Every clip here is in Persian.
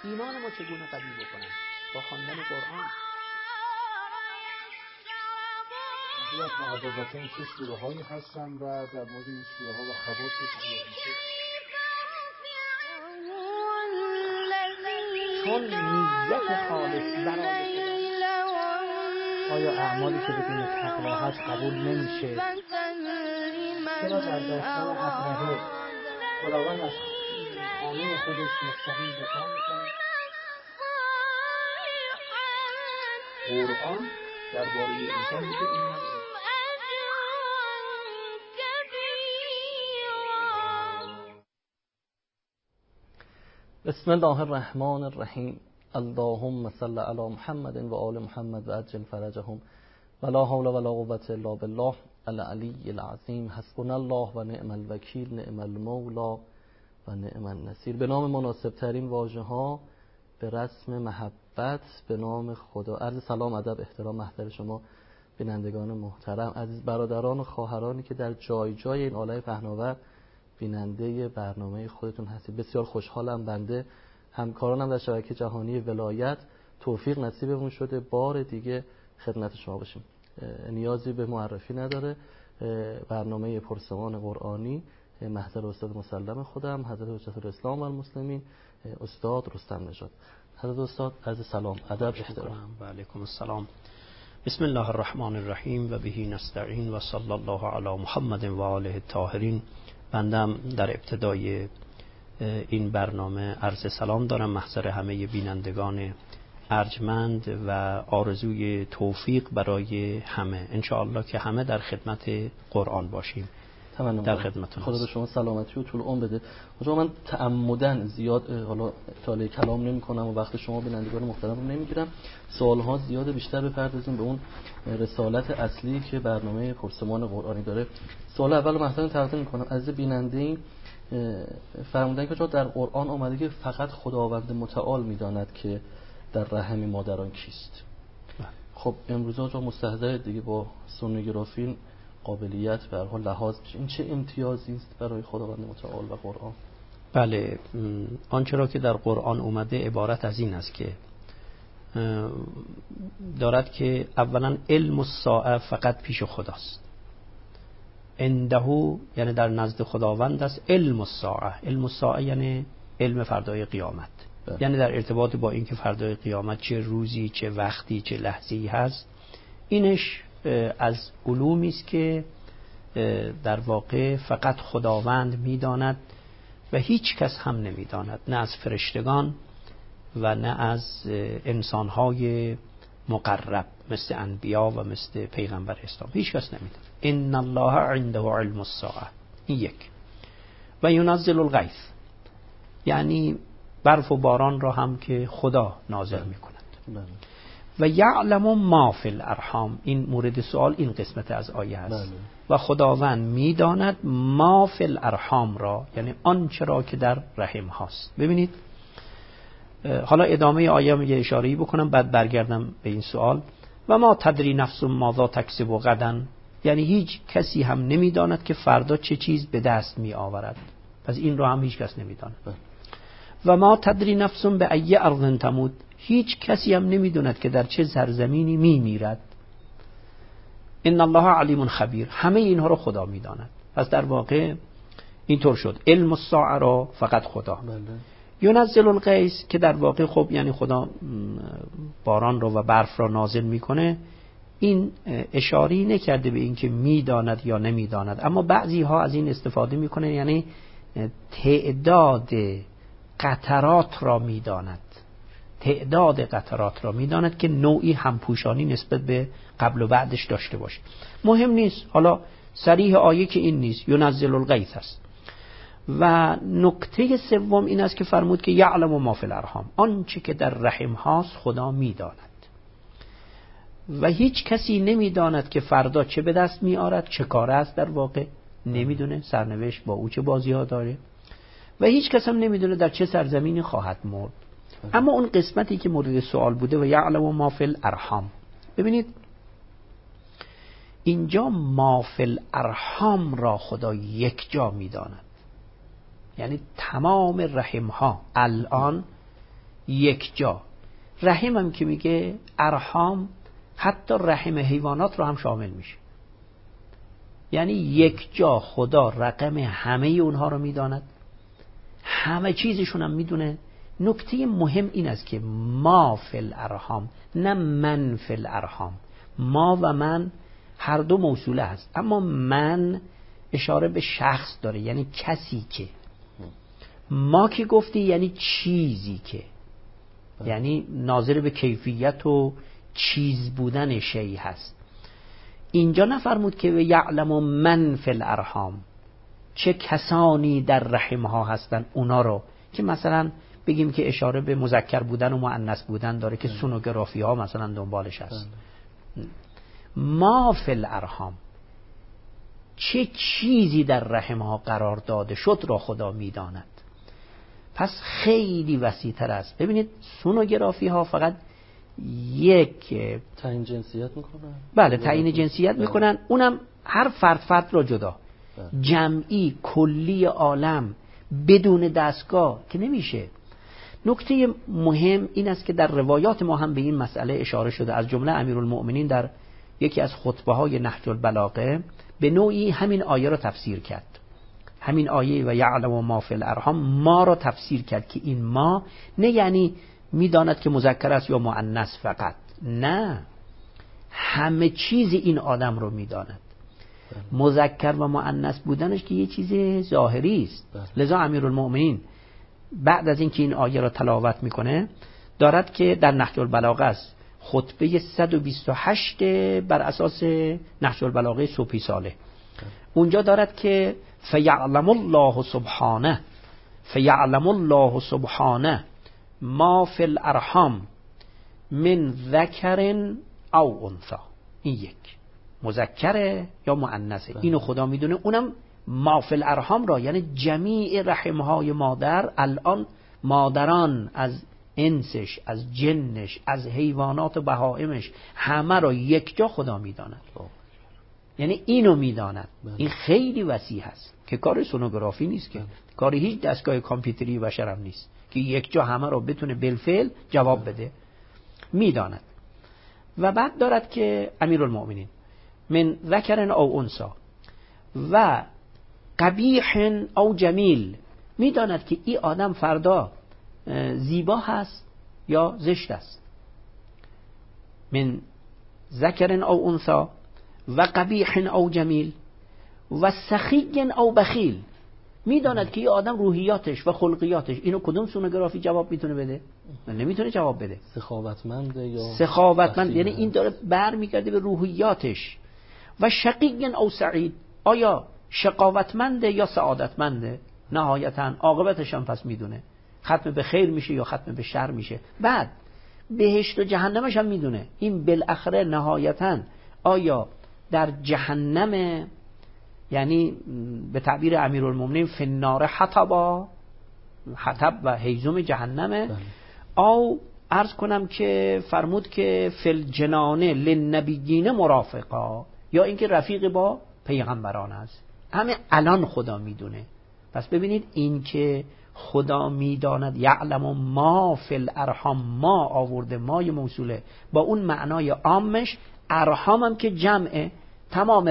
ایمان ما چگونه قوی بکنن؟ با خواندن قرآن. یا تعرضات این چه سوره هایی هستن و در مورد این سوره ها و خواص چون نیت خالص برای آیا اعمالی که بدون تقوا هست قبول نمیشه؟ چرا در داستان ابرهه خداوند از خانه خودش مستقیم دفاع میکنه؟ قرآن درباره انسان میگه این هم بسم الله الرحمن الرحیم. اللهم صل علی محمد و آل محمد و عجل فرجهم و لا حول ولا قوة الا بالله العلی العظیم. حسبنا الله و نعم الوکیل، نعم المولا و نعم النصیر. به نام مناسب ترین واژه ها به رسم محبت به نام خدا. عرض سلام، ادب، احترام محضر شما بینندگان محترم، عزیز برادران و خواهرانی که در جای جای این عالم پهناور بیننده برنامه خودتون هستید. بسیار خوشحالم بنده همکارانم در شبکه جهانی ولایت توفیق نصیبمون شده بار دیگه خدمت شما باشیم. نیازی به معرفی نداره. برنامه پرسمان قرآنی محضر استاد مسلم خودم حضرت حجت الاسلام و المسلمین استاد رستم نژاد. حضرت استاد عرض سلام، ادب، احترام. و علیکم السلام. بسم الله الرحمن الرحیم و به نستعین و صلی الله علی محمد و آله الطاهرین. بندم در ابتدای این برنامه عرض سلام دارم محضر همه بینندگان ارجمند و آرزوی توفیق برای همه، انشاءالله که همه در خدمت قرآن باشیم. در خدمتتون. خدا به شما سلامتی و طول عمر بده. من تعمدن زیاد حالا اطاله کلام نمی‌کنم و وقت شما بینندگان محترم رو نمیگیرم. سوال‌ها زیاده، بیشتر بپردازیم به اون رسالت اصلی که برنامه پرسمان قرآنی داره. سوال اول محضرن تقدیم می‌کنم. عزیز بیننده فرمودن که در قرآن آمده که فقط خداوند متعال می‌داند که در رحم مادران کیست. خب امروزا جو مستحضر دیگه با سونوگرافی قابلیت به هر حال لحاظ میشه. این چه امتیازی است برای خداوند متعال و قرآن؟ بله، آنچه را که در قرآن اومده عبارت از این است که دارد که اولا علم الساعه فقط پیش خداست. عنده یعنی در نزد خداوند است. علم الساعه، علم الساعه یعنی علم فردای قیامت. یعنی در ارتباط با اینکه فردای قیامت چه روزی، چه وقتی، چه لحظه‌ای هست، اینش از علومی است که در واقع فقط خداوند می‌داند و هیچ کس هم نمی‌داند، نه از فرشتگان و نه از انسان‌های مقرب مثل انبیا و مثل پیغمبر اسلام. هیچ کس نمی‌داند. ان الله عنده علم الساعه. این یک. و ینزل الغیث، یعنی برف و باران را هم که خدا نازل می‌کند. و یعلم ما فی الارحام، این مورد سوال این قسمت از آیه است. و خداوند میداند ما فی الارحام را، یعنی آنچه را که در رحم هاست. ببینید حالا ادامه آیه میگه اشاره‌ای بکنم بعد برگردم به این سوال. و ما تدری نفس ماذا تکسب غدا، یعنی هیچ کسی هم نمیداند که فردا چه چیز به دست می آورد. پس این را هم هیچ کس نمیداند. و ما تدری نفس به ای ارض تموت، هیچ کسی هم نمیدوند که در چه سرزمینی میمیرد. ان الله علیم خبیر، همه اینها رو خدا میداند. پس در واقع اینطور شد علم الساعه را فقط خدا. ینزل الغیث که در واقع خب یعنی خدا باران رو و برف را نازل میکنه. این اشاری نکرده به اینکه میداند یا نمیداند، اما بعضی ها از این استفاده میکنه، یعنی تعداد قطرات را میداند. تعداد قطرات را میداند که نوعی همپوشانی نسبت به قبل و بعدش داشته باشه. مهم نیست، حالا صریح آیه که این نیست، ینزل الغیث است. و نکته سوم این است که فرمود که یعلم ما فی الارحام، آنچه که در رحم هاست خدا میداند و هیچ کسی نمیداند که فردا چه به دست میآرد، چه کار است، در واقع نمیدونه، سرنوشت با او چه بازی ها داره و هیچ کس هم نمیدونه در چه سرزمینی خواهد مرد. اما اون قسمتی که مورد سوال بوده و یعلم ما فی الارحام، ببینید اینجا ما فی الارحام را خدا یک جا میداند، یعنی تمام رحم ها الان یک جا. رحم هم که میگه ارحام حتی رحم حیوانات رو هم شامل میشه، یعنی یک جا خدا رقم همه اونها رو میداند، همه چیزشون هم میدونه. نکته مهم این است که ما فی الارحام، نه من فی الارحام. ما و من هر دو موصوله هست، اما من اشاره به شخص داره، یعنی کسی که. ما که گفتی یعنی چیزی که، یعنی ناظر به کیفیت و چیز بودن شیء هست. اینجا نفرمود که یعلم من فی الارحام، چه کسانی در رحم ها هستن، اونا رو که مثلا بگیم که اشاره به مذکر بودن و مؤنث بودن داره که سونوگرافی ها مثلا دنبالش هست. ما فی الارحام، چه چیزی در رحم ها قرار داده شد را خدا میداند. پس خیلی وسیع‌تر است. ببینید سونوگرافی ها فقط یک تعیین جنسیت میکنن. بله تعیین جنسیت میکنن، اونم هر فرد را جدا. جمعی کلی عالم بدون دستگاه که نمیشه. نکته مهم این است که در روایات ما هم به این مسئله اشاره شده. از جمله امیرالمؤمنین در یکی از خطبه های نهج البلاغه به نوعی همین آیه را تفسیر کرد. همین آیه و یعلم ما فی الارحام، ما را تفسیر کرد که این ما نه یعنی میداند که مذکر است یا مؤنث فقط، نه، همه چیز این آدم رو میداند. مذکر و مؤنث بودنش که یه چیز ظاهری است. لذا امیرالمؤمنین بعد از اینکه این آیه را تلاوت میکنه دارد که در نهج البلاغه است، خطبه 128 بر اساس نهج البلاغه صبحی صالح، اونجا دارد که فیعلم الله سبحانه، فیعلم الله سبحانه ما فی الارحام من ذکر او انثی. این یک مذکره یا مؤنثه، اینو خدا میدونه. اونم ما فی الارحام را یعنی جمیع رحمهای مادر، الان مادران از انسش، از جنش، از حیوانات و بهائمش، همه را یک جا خدا میداند، یعنی اینو میداند. این خیلی وسیع هست که کار سونوگرافی نیست، که کار هیچ دستگاه کامپیوتری بشر هم نیست که یک جا همه را بتونه بالفعل جواب بده، میداند. و بعد دارد که امیرالمؤمنین من ذکر او انثی و قبیح او جمیل، میداند که این آدم فردا زیبا هست یا زشت است. من ذکر او انثی و قبیح او جمیل و سخی او بخیل، میداند که این آدم روحیاتش و خلقیاتش، اینو کدوم سونوگرافی جواب میتونه بده؟ نمیتونه جواب بده. سخاوتمنده یا سخاوتمند، یعنی این داره برمیگرده به روحیاتش. و شقی او سعید، آیا شقاوتمنده یا سعادتمنده؟ نهایتاً عاقبتش هم پس میدونه، ختم به خیر میشه یا ختم به شر میشه. بعد بهشت و جهنمش هم میدونه. این بالاخره نهایتاً آیا در جهنم، یعنی به تعبیر امیرالمومنین فی النار حطبا، حطب و هیزم جهنمه، او عرض کنم که فرمود که فی الجنان للنبیین مرافقا، یا اینکه رفیق با پیغمبران است. همه الان خدا میدونه. پس ببینید این که خدا میداند یعلم ما فی الارحام، ما آورده مای موصوله با اون معنای عامش. ارحام هم که جمعه، تمام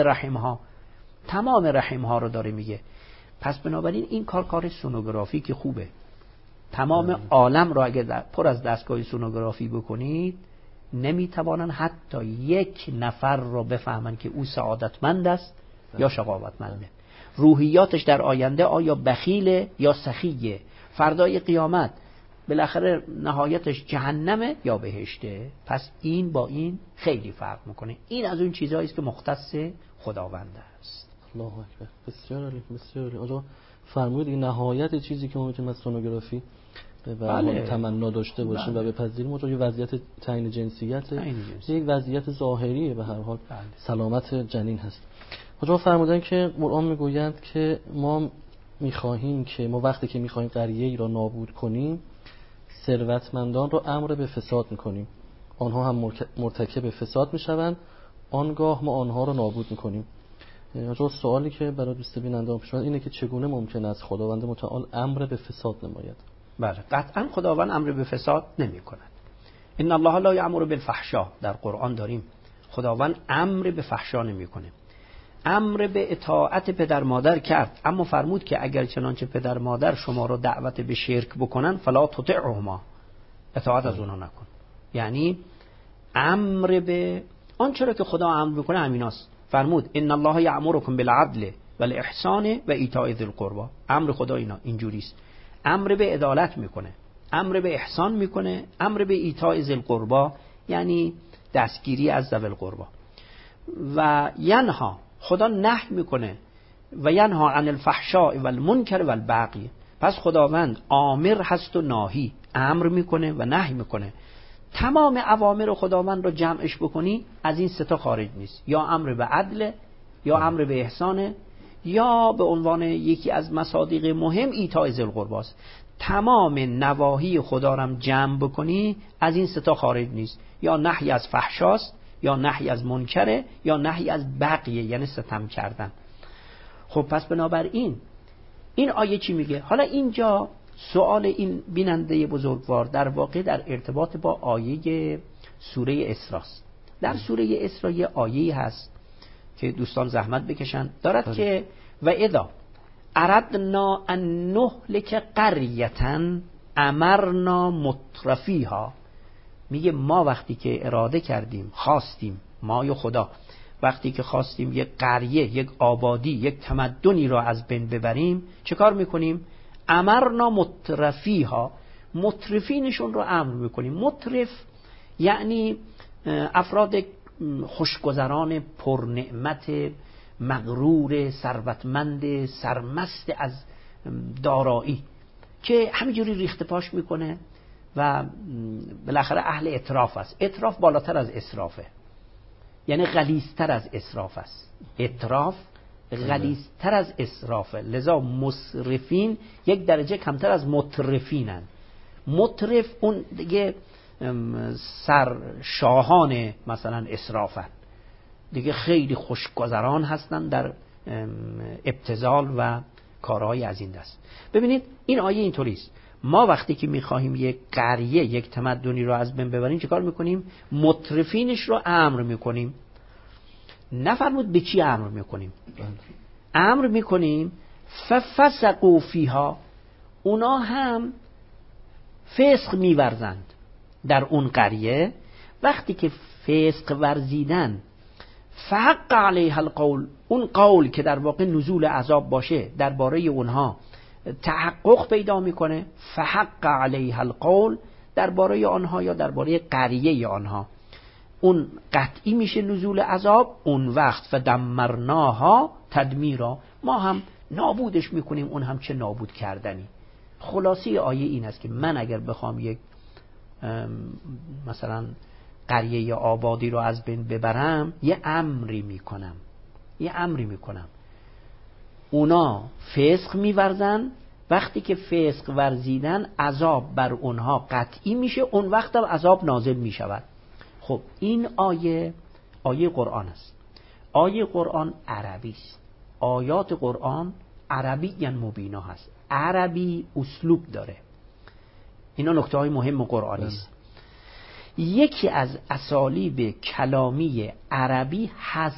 رحم ها رو داره میگه. پس بنابراین این کار سونوگرافی که خوبه. تمام عالم رو اگر پر از دستگاه سونوگرافی بکنید نمیتوانن حتی یک نفر رو بفهمن که او سعادتمند است یا شقاوتمنده. روحیاتش در آینده آیا بخیله یا سخیه، فردای قیامت بالاخره نهایتش جهنمه یا بهشته. پس این با این خیلی فرق میکنه. این از اون چیزهایی است که مختص خداوند است. الله اکبر. بسیار عالی، بسیار عالی. آقا فرمودید این نهایت چیزی که ما میتونیم از سونوگرافی به تمنا داشته باشیم و بپذیریم اونجا یه وضعیت تعیین جنسیت، یک وضعیت ظاهریه به هر حال. سلامت جنین هست. آقا فرمودن که قرآن میگوید که ما میخواهیم که ما وقتی که میخواهیم قریه‌ای را نابود کنیم، ثروتمندان را امر به فساد میکنیم، آنها هم مرتکب فساد میشوند، آنگاه ما آنها را نابود میکنیم. آقا سوالی که برای دوست بیننده پیش اومد اینه که چگونه ممکن است خداوند متعال امر به فساد نماید؟ بله قطعا خداوند امر به فساد نمی کند. ان الله لا یأمر بالفحشاء در قرآن داریم، خداوند امر به فحشا نمی کنه. امر به اطاعت پدر مادر کرد، اما فرمود که اگر چنانچه پدر مادر شما رو دعوت به شرک بکنن فلا تطعهما، اطاعت از اونها نکن. یعنی امر به آنچه را که خدا امر میکنه همیناست. فرمود ان الله یأمرکم بالعدل والاحسان و ایتاء ذی القربى. امر خدا اینجوریست، امر به عدالت میکنه، امر به احسان میکنه، امر به ایتاء ذی القربى یعنی دستگیری از ذوی القربى، و ینها خدا نهی میکنه و ینها عن الفحشاء والمنکر والبغی. پس خداوند آمر هست و ناهی، امر میکنه و نهی میکنه. تمام اوامر خداوند رو جمعش بکنی از این سه تا خارج نیست، یا امر به عدل، یا امر به احسانه، یا به عنوان یکی از مصادیق مهم ایتاء ذی القربی است. تمام نواهی خدا رو جمع بکنی از این سه تا خارج نیست، یا نهی از فحشاست، یا نهی از منکره، یا نهی از بغی یعنی ستم کردن. خب پس بنابراین این آیه چی میگه؟ حالا اینجا سوال این بیننده بزرگوار در واقع در ارتباط با آیه سوره اسراست. در سوره اسرا یه آیه هست که دوستان زحمت بکشن دارد که و اذا اردنا ان نهلک قریة امرنا مترفیها. میگه ما وقتی که اراده کردیم، خواستیم، ما یا خدا وقتی که خواستیم یک قریه، یک آبادی، یک تمدنی را از بین ببریم چه کار میکنیم؟ امرنا مترفیها، مترفینشون رو امر میکنیم. مترف یعنی افراد خوشگذران، پرنعمت، مغرور، ثروتمند، سرمست از دارایی که همینجوری ریخت پاش میکنه و بالاخره اهل اطراف است. اطراف بالاتر از اسرافه، یعنی غلیظتر از اسراف است. اطراف غلیظتر از اسرافه، لذا مسرفین یک درجه کمتر از مترفینن. مترف اون دیگه سرشاهان مثلا اسرافن، دیگه خیلی خوشگذران هستن در ابتذال و کارهای از این دست. ببینید این آیه اینطوریست، ما وقتی که میخواهیم یک قریه، یک تمدنی رو از بین ببریم چه کار میکنیم؟ مترفینش رو امر میکنیم. نفرمود به چی امر میکنیم؟ امر میکنیم ففسقوا فیها، اونا هم فسق میورزند در اون قریه. وقتی که فسق ورزیدن فحق علیها القول، اون قول که در واقع نزول عذاب باشه درباره اونها تحقق پیدا میکنه. فحق علیها القول درباره آنها یا درباره قریه آنها اون قطعی میشه نزول عذاب. اون وقت فدمرناها تدمیرا، ما هم نابودش میکنیم، اون هم چه نابود کردنی. خلاصه آیه این است که من اگر بخوام یک مثلا قریه یا آبادی رو از بین ببرم یه امری میکنم. اونا فسق میورزن، وقتی که فسق ورزیدن عذاب بر اونها قطعی میشه، اون وقت هم عذاب نازل میشود. خب این آیه قرآن است. آیه قرآن عربی است. آیات قرآن عربی یعنی مبینا هست. عربی اسلوب داره. اینا نکته های مهم قرآنی است. یکی از اسالیب کلامی عربی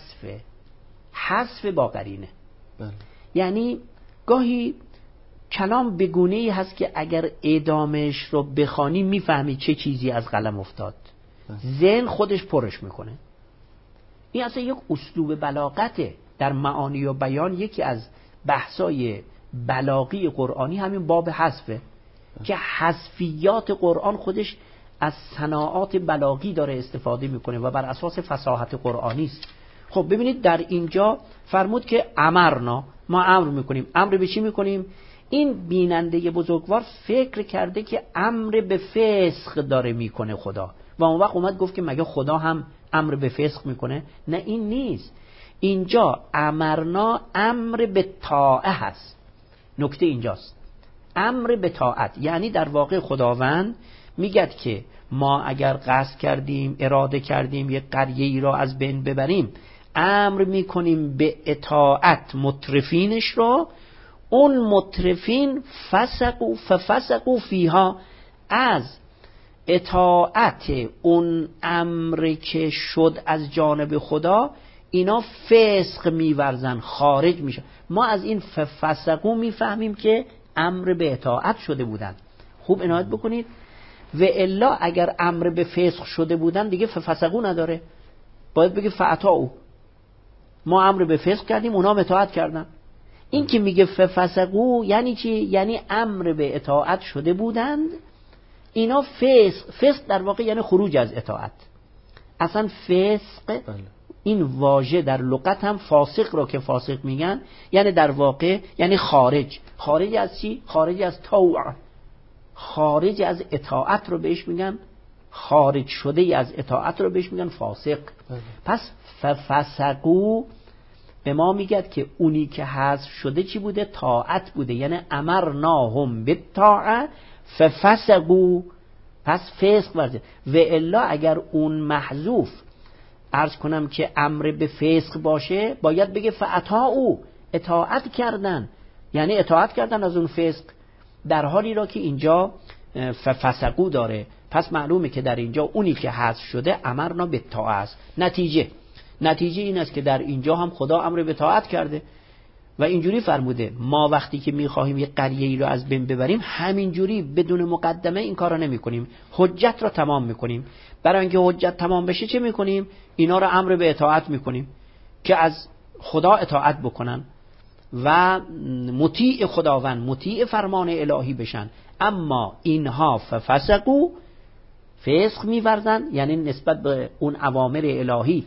حذف با قرینه. یعنی گاهی کلام به گونه‌ای هست که اگر ادامهش رو بخوانی میفهمی چه چیزی از قلم افتاد، ذهن خودش پرش میکنه. این اصلا یک اسلوب بلاغته در معانی و بیان. یکی از بحثای بلاغی قرآنی همین باب حذفه که حذفیات قرآن خودش از صناعات بلاغی داره استفاده میکنه و بر اساس فصاحت قرآنی است. خب ببینید در اینجا فرمود که امرنا، ما امر میکنیم. امر به چی میکنیم؟ این بیننده بزرگوار فکر کرده که امر به فسق داره میکنه خدا، و اون وقت اومد گفت که مگه خدا هم امر به فسق میکنه؟ نه این نیست. اینجا امرنا امر به طاعه هست. نکته اینجاست، امر به طاعت. یعنی در واقع خداوند میگه که ما اگر قصد کردیم، اراده کردیم یک قریه‌ای را از بین ببریم، امر میکنیم به اطاعت مترفینش را. اون مترفین ففسقوا فیها، از اطاعت اون امر که شد از جانب خدا اینا فسق میورزن، خارج میشن. ما از این ففسقوا میفهمیم که امر به اطاعت شده بودن. خوب عنایت بکنید. و الا اگر امر به فسق شده بودن دیگه ففسقوا نداره، باید بگه فاطاعوا. ما امر به فسق کردیم، اونا اطاعت کردن. این که میگه ففسقوا یعنی چی؟ یعنی امر به اطاعت شده بودند، اینا فسق در واقع یعنی خروج از اطاعت. اصلا فسق این واژه در لغت هم فاسق را که فاسق میگن یعنی در واقع یعنی خارج از چی؟ خارج از طوع، خارج از اطاعت رو بهش میگن، خارج شده از اطاعت رو بهش میگن فاسق. پس ففسقوا به ما میگد که اونی که حذف شده چی بوده؟ طاعت بوده. یعنی امرناهم بالطاعه ففسقوا، پس فسق ورزه. و الا اگر اون محذوف عرض کنم که امر به فسق باشه باید بگه فاطاعوا، اطاعت کردن، یعنی اطاعت کردن از اون فسق، در حالی را که اینجا ففسقوا داره. پس معلومه که در اینجا اونی که حذف شده امرنا بالطاعه است. نتیجه این است که در اینجا هم خدا امر به طاعت کرده و اینجوری فرموده ما وقتی که میخواهیم یک قریه‌ای رو از بین ببریم همینجوری بدون مقدمه این کار رو نمی کنیم، حجت رو تمام میکنیم. برای اینکه حجت تمام بشه چه میکنیم؟ اینا رو امر به اطاعت میکنیم که از خدا اطاعت بکنن و مطیع خداوند، مطیع فرمان الهی بشن. اما اینها ففسقوا، فسق می‌ورزن، یعنی نسبت به اون اوامر الهی،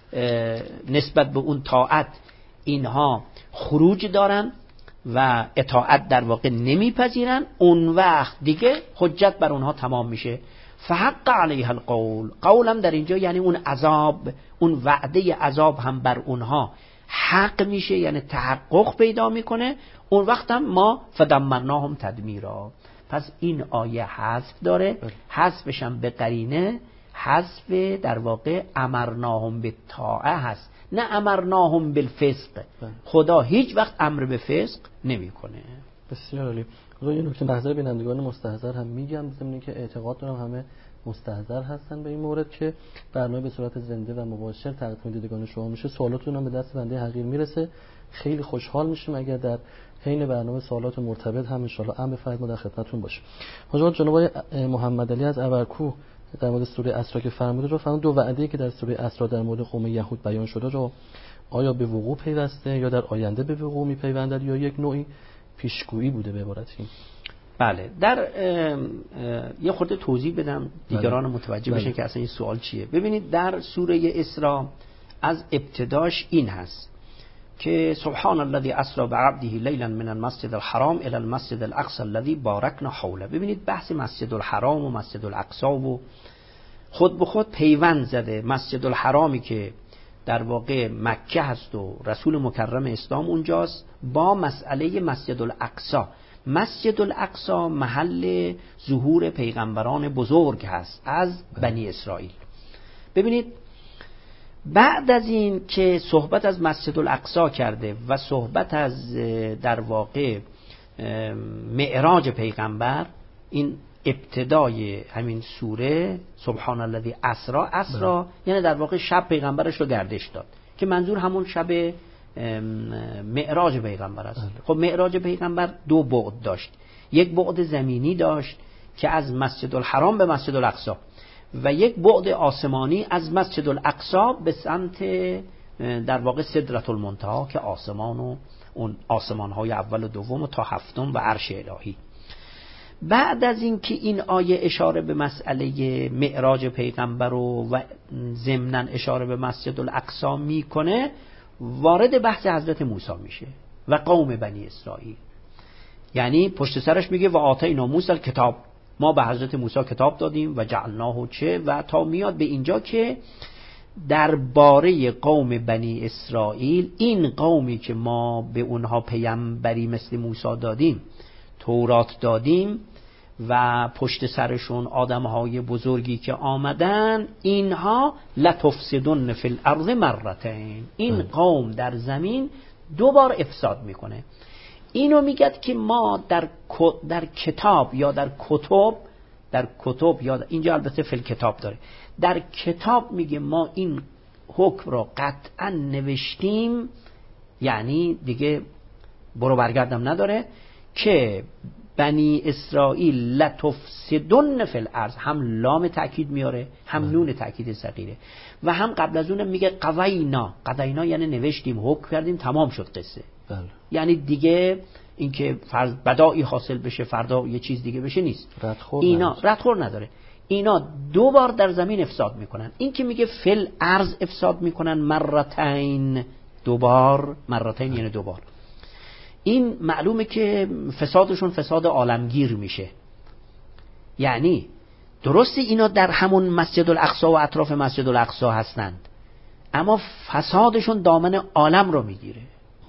نسبت به اون طاعت اینها خروج دارن و اطاعت در واقع نمیپذیرن. اون وقت دیگه حجت بر اونها تمام میشه. فحق علیها القول، قولم در اینجا یعنی اون عذاب، اون وعده عذاب هم بر اونها حق میشه، یعنی تحقق پیدا میکنه. اون وقت هم ما فدمرناهم تدمیرا. پس این آیه حذف داره، حذفش هم به قرینه حذف در واقع امرناهم بالطاعه هست، نه امرناهم بالفسق. خدا هیچ وقت امر به فسق نمیکنه. بسیار عالی. یه نکته نظر بینندگان مستحضر هم میگم، ضمن که اعتقاد دارم همه مستحضر هستن به این مورد که برنامه به صورت زنده و مباشر تقدیم دیدگان شما میشه. سوالاتون هم به دست بنده حقیر میرسه. خیلی خوشحال میشیم اگر در حین برنامه سوالات مرتبط هم ان شاء الله امر فرد ما در خدمتتون باشه. حضرت جناب آقای محمد علی از ابرکو در مورد سوره اسراء که فرموده رو فرمود، دو وعده‌ای که در سوره اسراء در مورد قوم یهود بیان شده رو آیا به وقوع پیوسته یا در آینده به وقوع میپیوندد یا یک نوعی پیشگویی بوده به عبارتی؟ بله، در یه خورده توضیح بدم دیگران متوجه بشن که اصلا این سوال چیه. ببینید در سوره اسراء از ابتداش این هست که سبحان الذی اسری بعبده لیلا من المسجد الحرام الی المسجد الاقصی الذی بارکنا حوله. ببینید بحث مسجد الحرام و مسجد الاقصی و خود به خود پیوند زده. مسجد الحرامی که در واقع مکه هست و رسول مکرم اسلام اونجاست با مسئله مسجد الاقصی. مسجد الاقصی محل ظهور پیغمبران بزرگ هست از بنی اسرائیل. ببینید بعد از این که صحبت از مسجد الاقصی کرده و صحبت از در واقع معراج پیغمبر، این ابتدای همین سوره سبحان الذی اسری یعنی در واقع شب پیغمبرش رو گردش داد که منظور همون شب معراج پیغمبر است. خب معراج پیغمبر دو بعد داشت، یک بعد زمینی داشت که از مسجد الحرام به مسجد الاقصی و یک بعد آسمانی از مسجد الاقصی به سمت در واقع سدرة المنتهی که آسمان و اون آسمان‌های اول و دوم و تا هفتم و عرش الهی. بعد از این که این آیه اشاره به مسئله معراج پیغمبر و ضمناً اشاره به مسجد الاقصی میکنه، وارد بحث حضرت موسی میشه و قوم بنی اسرائیل. یعنی پشت سرش میگه و آتینا موسی الکتاب، ما به حضرت موسی کتاب دادیم و جعلناه چه، و تا میاد به اینجا که درباره قوم بنی اسرائیل، این قومی که ما به اونها پیامبری مثل موسی دادیم، تورات دادیم و پشت سرشون آدمهای بزرگی که آمدن، اینها لتفسدن فی الارض مرتين، این قوم در زمین دو بار افساد میکنه. اینو میگد که ما در کتاب یا در کتب یا اینجا البته فل کتاب داره، در کتاب میگه ما این حکم را قطعا نوشتیم، یعنی دیگه برو برگردم نداره، که بنی اسرائیل لتفسدن فی الارض، هم لام تأکید میاره هم نون تأکید صغیره، و هم قبل از اون میگه قضینا یعنی نوشتیم، حکم کردیم، تمام شد قصه. یعنی دیگه اینکه بدایی حاصل بشه فردا یه چیز دیگه بشه نیست، اینا ردخور نداره. اینا 2 بار در زمین افساد میکنن. این که میگه فل ارض افساد میکنن مرتین، 2 بار، مرتین یعنی 2 بار. این معلومه که فسادشون فساد عالمگیر میشه. یعنی درسته اینا در همون مسجد الاقصی و اطراف مسجد الاقصی هستند، اما فسادشون دامن عالم رو میگیره.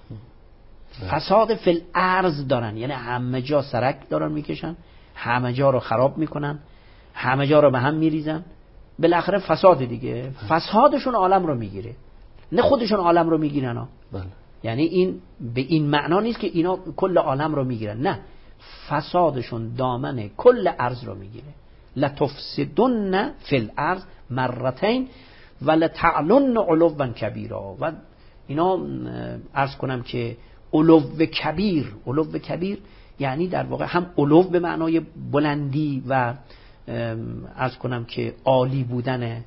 فساد فل ارض دارن، یعنی همه جا سرک دارن میکشن، همه جا رو خراب میکنن، همه جا رو به هم میریزن، بالاخره فساد دیگه. فسادشون عالم رو میگیره، نه خودشون عالم رو میگیرن ها. یعنی این به این معنا نیست که اینا کل عالم رو میگیرن، نه، فسادشون دامن کل ارض رو میگیره. لتفسدن فی الارض مرتین و لتعلن علوا کبیرا. و اینا عرض کنم که علو کبیر یعنی در واقع هم علو به معنای بلندی و عرض کنم که عالی بودن،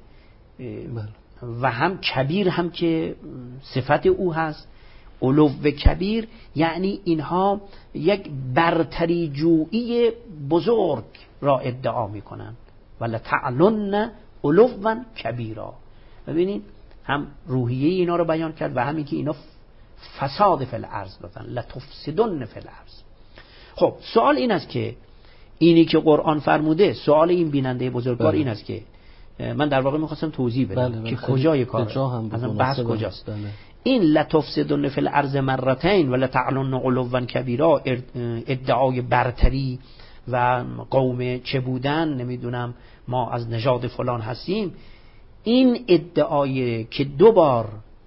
و هم کبیر هم که صفت او هست. علو کبیر یعنی اینها یک برتری جویی بزرگ را ادعا میکنن. ولی تعلن علوا کبیرا. ببینید هم روحیه اینا رو بیان کرد و همین که اینا فساد فی الارض بفن، لتفسدن فی الارض. خب سوال این است که اینی که قرآن فرموده، سوال این بیننده بزرگوار این است که من در واقع میخواستم توضیح بدم که کجای کار مثلا بحث کجاست. این لتفسدن فی الارض مرتین و لتعلن علوا کبیرا، ادعای برتری و قوم چه بودن، نمیدونم ما از نژاد فلان هستیم، این ادعای که 2 بار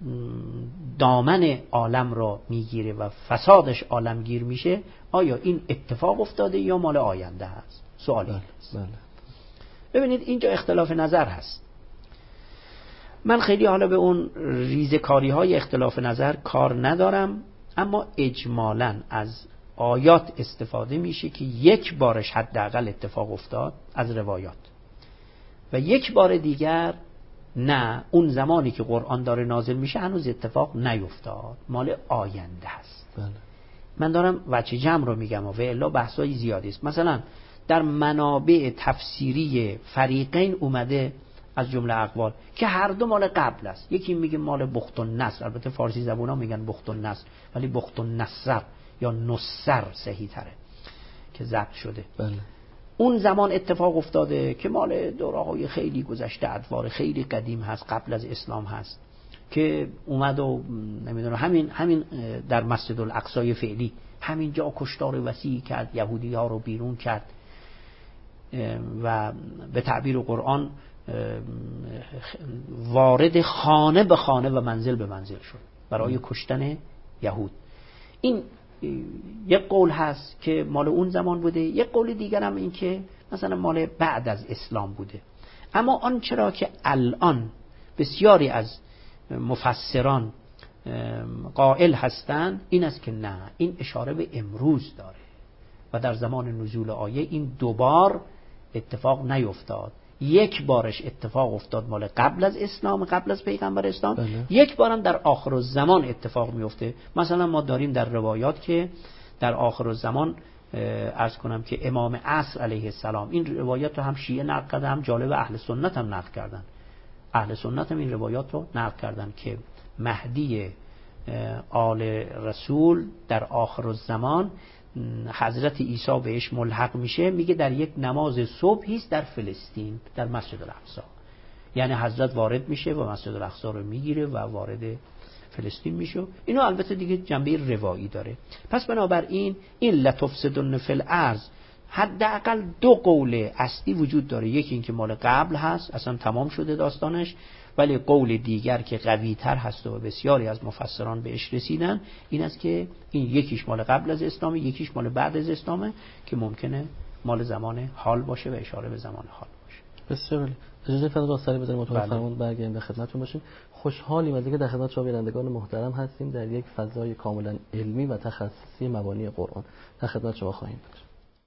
دامن عالم را میگیره و فسادش عالمگیر میشه، آیا این اتفاق افتاده یا مال آینده هست؟ سوالی هست. ببینید اینجا اختلاف نظر هست. من خیلی حالا به اون ریزکاری های اختلاف نظر کار ندارم، اما اجمالاً از آیات استفاده میشه که 1 بارش حداقل اتفاق افتاد از روایات، و 1 بار دیگر نه، اون زمانی که قرآن داره نازل میشه هنوز اتفاق نیفتاد، مال آینده است. من دارم وجه جمع رو میگم و الا بحثای زیادی است. مثلا در منابع تفسیری فریقین اومده از جمله اقوال که هر 2 مال قبل است. یکی میگه مال بخت النصر، البته فارسی زبونا میگن بخت النصر، ولی بخت النصر یا نصر صحیح تره که ضبط شده. اون زمان اتفاق افتاده که مال دوره‌های خیلی گذشته، ادوار خیلی قدیم هست، قبل از اسلام هست، که اومد و نمیدونم همین در مسجد الاقصی فعلی همینجا کشتار وسیعی کرد، یهودی ها رو بیرون کرد و به تعبیر قرآن وارد خانه به خانه و منزل به منزل شد برای کشتن یهود. این یک قول هست که مال اون زمان بوده، یک قول دیگر هم این که مثلا مال بعد از اسلام بوده. اما آن چرا که الان بسیاری از مفسران قائل هستند این است که نه، این اشاره به امروز داره و در زمان نزول آیه این 2 بار اتفاق نیفتاد. 1 بارش اتفاق افتاد مال قبل از اسلام، قبل از پیغمبر اسلام، 1 بارم در آخر الزمان اتفاق میفته. مثلا ما داریم در روایات که در آخر الزمان عرض کنم که امام عصر علیه السلام، این روایات رو هم شیعه نقل کردن، هم جالب اهل سنت هم نقل کردن. اهل سنت هم این روایات رو نقل کردن که مهدی آل رسول در آخر الزمان حضرت عیسی بهش ملحق میشه، میگه در یک نماز صبحی است در فلسطین در مسجد الاقصی. یعنی حضرت وارد میشه و مسجد الاقصی رو میگیره و وارد فلسطین میشه. اینو البته دیگه جنبه روایی داره. پس بنابراین این لتفسدن فی الارض حداقل 2 قول اصلی وجود داره. یکی این که مال قبل هست، اصلا تمام شده داستانش، ولی قول دیگر که قوی تر هست و بسیاری از مفسران بهش رسیدن این است که این یکیش مال قبل از اسلامه، یکیش مال بعد از اسلامه که ممکنه مال زمان حال باشه و اشاره به زمان حال باشه. بسیار عالی. اجازه فرض را سری بذاریم اتاق فرمون برگردیم به خدمتتون باشیم. خوشحالیم از اینکه در خدمت شما بینندگان محترم هستیم در یک فضای کاملا علمی و تخصصی مبانی قرآن. در خدمت شما خواهیم بود.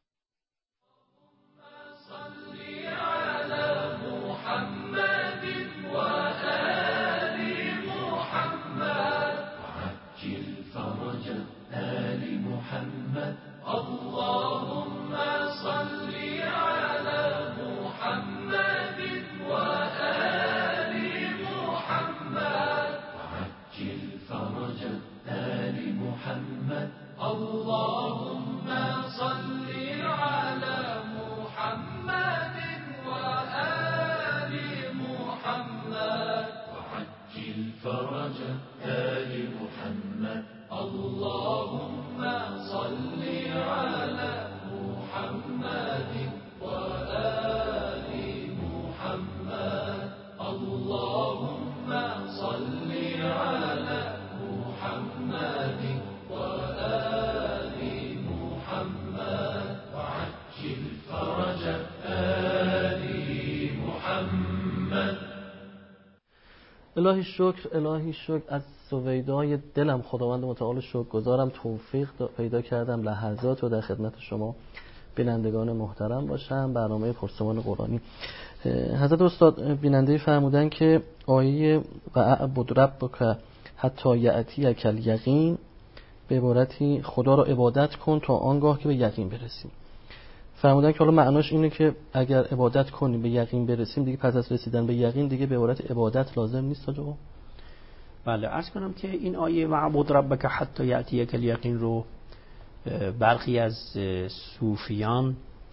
الهی شکر از سویدای دلم خداوند متعال شکرگزارم توفیق پیدا کردم لحظات و در خدمت شما بینندگان محترم باشم. برنامه پرسمان قرآنی. حضرت استاد بیننده فرمودن که آیه و اعبد ربک حتی یأتیک الیقین به عبارتی خدا را عبادت کن تا آنگاه که به یقین برسیم. فرمودن که حالا معناش اینه که اگر عبادت کنیم به یقین برسیم دیگه پس از رسیدن به یقین دیگه به عبارت عبادت لازم نیست آجا؟ بله، عرض کنم که این آیه وعبد ربک حتی یأتیک الیقین رو برخی از صوفیان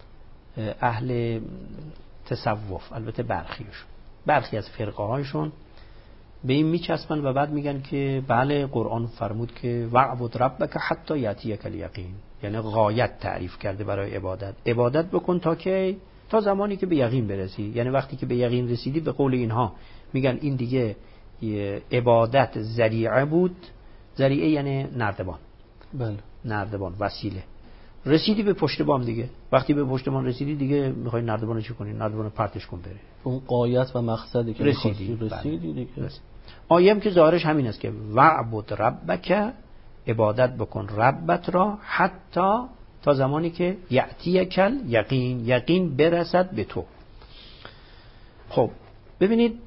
اهل تصوف، البته برخی از فرقه هایشون به این میچسبن و بعد میگن که بله قرآن فرمود که وعبد ربک حتی یأتیک الیقین، یعنی غایت تعریف کرده برای عبادت بکن تا زمانی که به یقین برسی. یعنی وقتی که به یقین رسیدی به قول اینها میگن این دیگه عبادت ذریعه بود. ذریعه یعنی نردبان. بله. نردبان، وسیله. رسیدی به پشت بام دیگه. وقتی به پشت بام رسیدی دیگه میخوای نردبانو چی کنی؟ نردبانو پرتش کن بره. اون غایت و مقصدی که رسیدی دیگه. آیه هم که ظاهرش همین است که وعبد ربک، عبادت بکن ربت را حتی تا زمانی که یأتیک الیقین، یقین برسد به تو. خب ببینید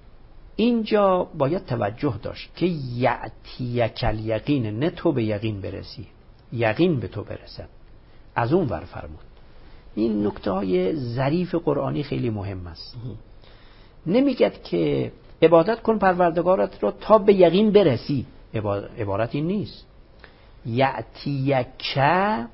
اینجا باید توجه داشت که یأتیک الیقین، نه تو به یقین برسی، یقین به تو برسد. از اون ور فرمود. این نکته های ظریف قرآنی خیلی مهم است. نمیگد که عبادت کن پروردگارت را تا به یقین برسی، عبارت این نیست. یأتیک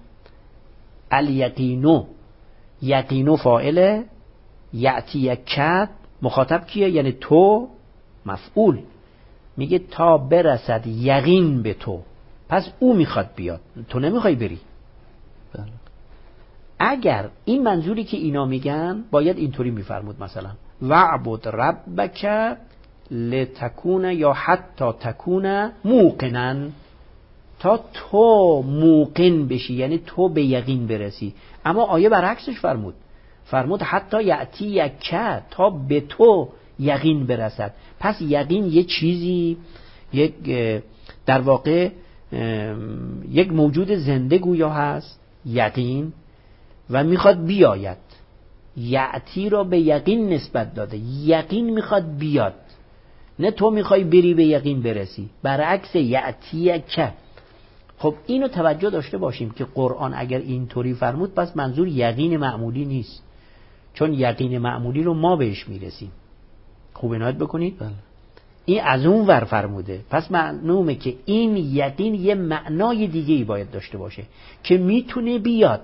الیقینو، یقینو فاعله، یأتیک مخاطب کیه؟ یعنی تو مفعول. میگه تا برسد یقین به تو، پس او میخواد بیاد، تو نمیخوای بری. بله. اگر این منظوری که اینا میگن باید اینطوری میفرمود مثلا وعبد ربک لتکون یا حتی تکون موقنا، تا تو موقن بشی، یعنی تو به یقین برسی. اما آیه برعکسش فرمود حتی یأتیک، تا به تو یقین برسد. پس یقین یه چیزی، یک در واقع یک موجود زنده گویا هست یقین و میخواد بیاید. یأتی را به یقین نسبت داده، یقین میخواد بیاد، نه تو میخوای بری به یقین برسی. برعکس یأتیک. خب اینو توجه داشته باشیم که قرآن اگر اینطوری فرمود پس منظور یقین معمولی نیست، چون یقین معمولی رو ما بهش میرسیم. خوب عنایت بکنید. بله. این از اون ور فرموده، پس معلومه که این یقین یه معنای دیگه‌ای باید داشته باشه که میتونه بیاد،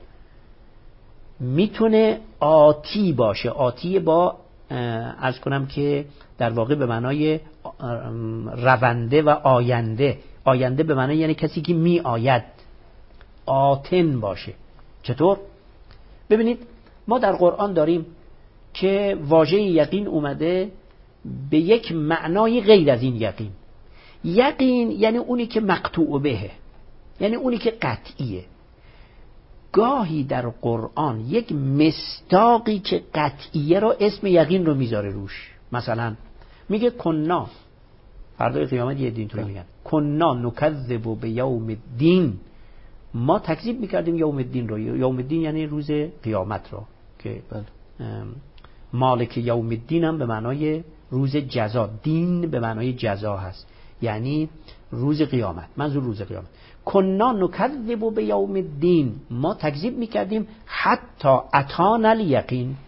میتونه آتی باشه. آتی با عرض کنم که در واقع به معنای رونده و آینده. آینده به معنای یعنی کسی که می آید، آتن باشه. چطور؟ ببینید ما در قرآن داریم که واژه یقین اومده به یک معنای غیر از این یقین. یقین یعنی اونی که مقطوع بهه، یعنی اونی که قطعیه. گاهی در قرآن یک مصداقی که قطعیه رو اسم یقین رو میذاره روش. مثلا میگه کنا، فردای قیامت یه دین طوری میگن کنا نکذب به یوم الدین، ما تکذیب میکردیم یوم الدین رو. یوم الدین یعنی روز قیامت رو که مالک یوم الدین هم به معنای روز جزا، دین به معنای جزا هست، یعنی روز قیامت، منظور روز قیامت. کنا نکذب به یوم الدین، ما تکذیب میکردیم حتی اتانا الیقین.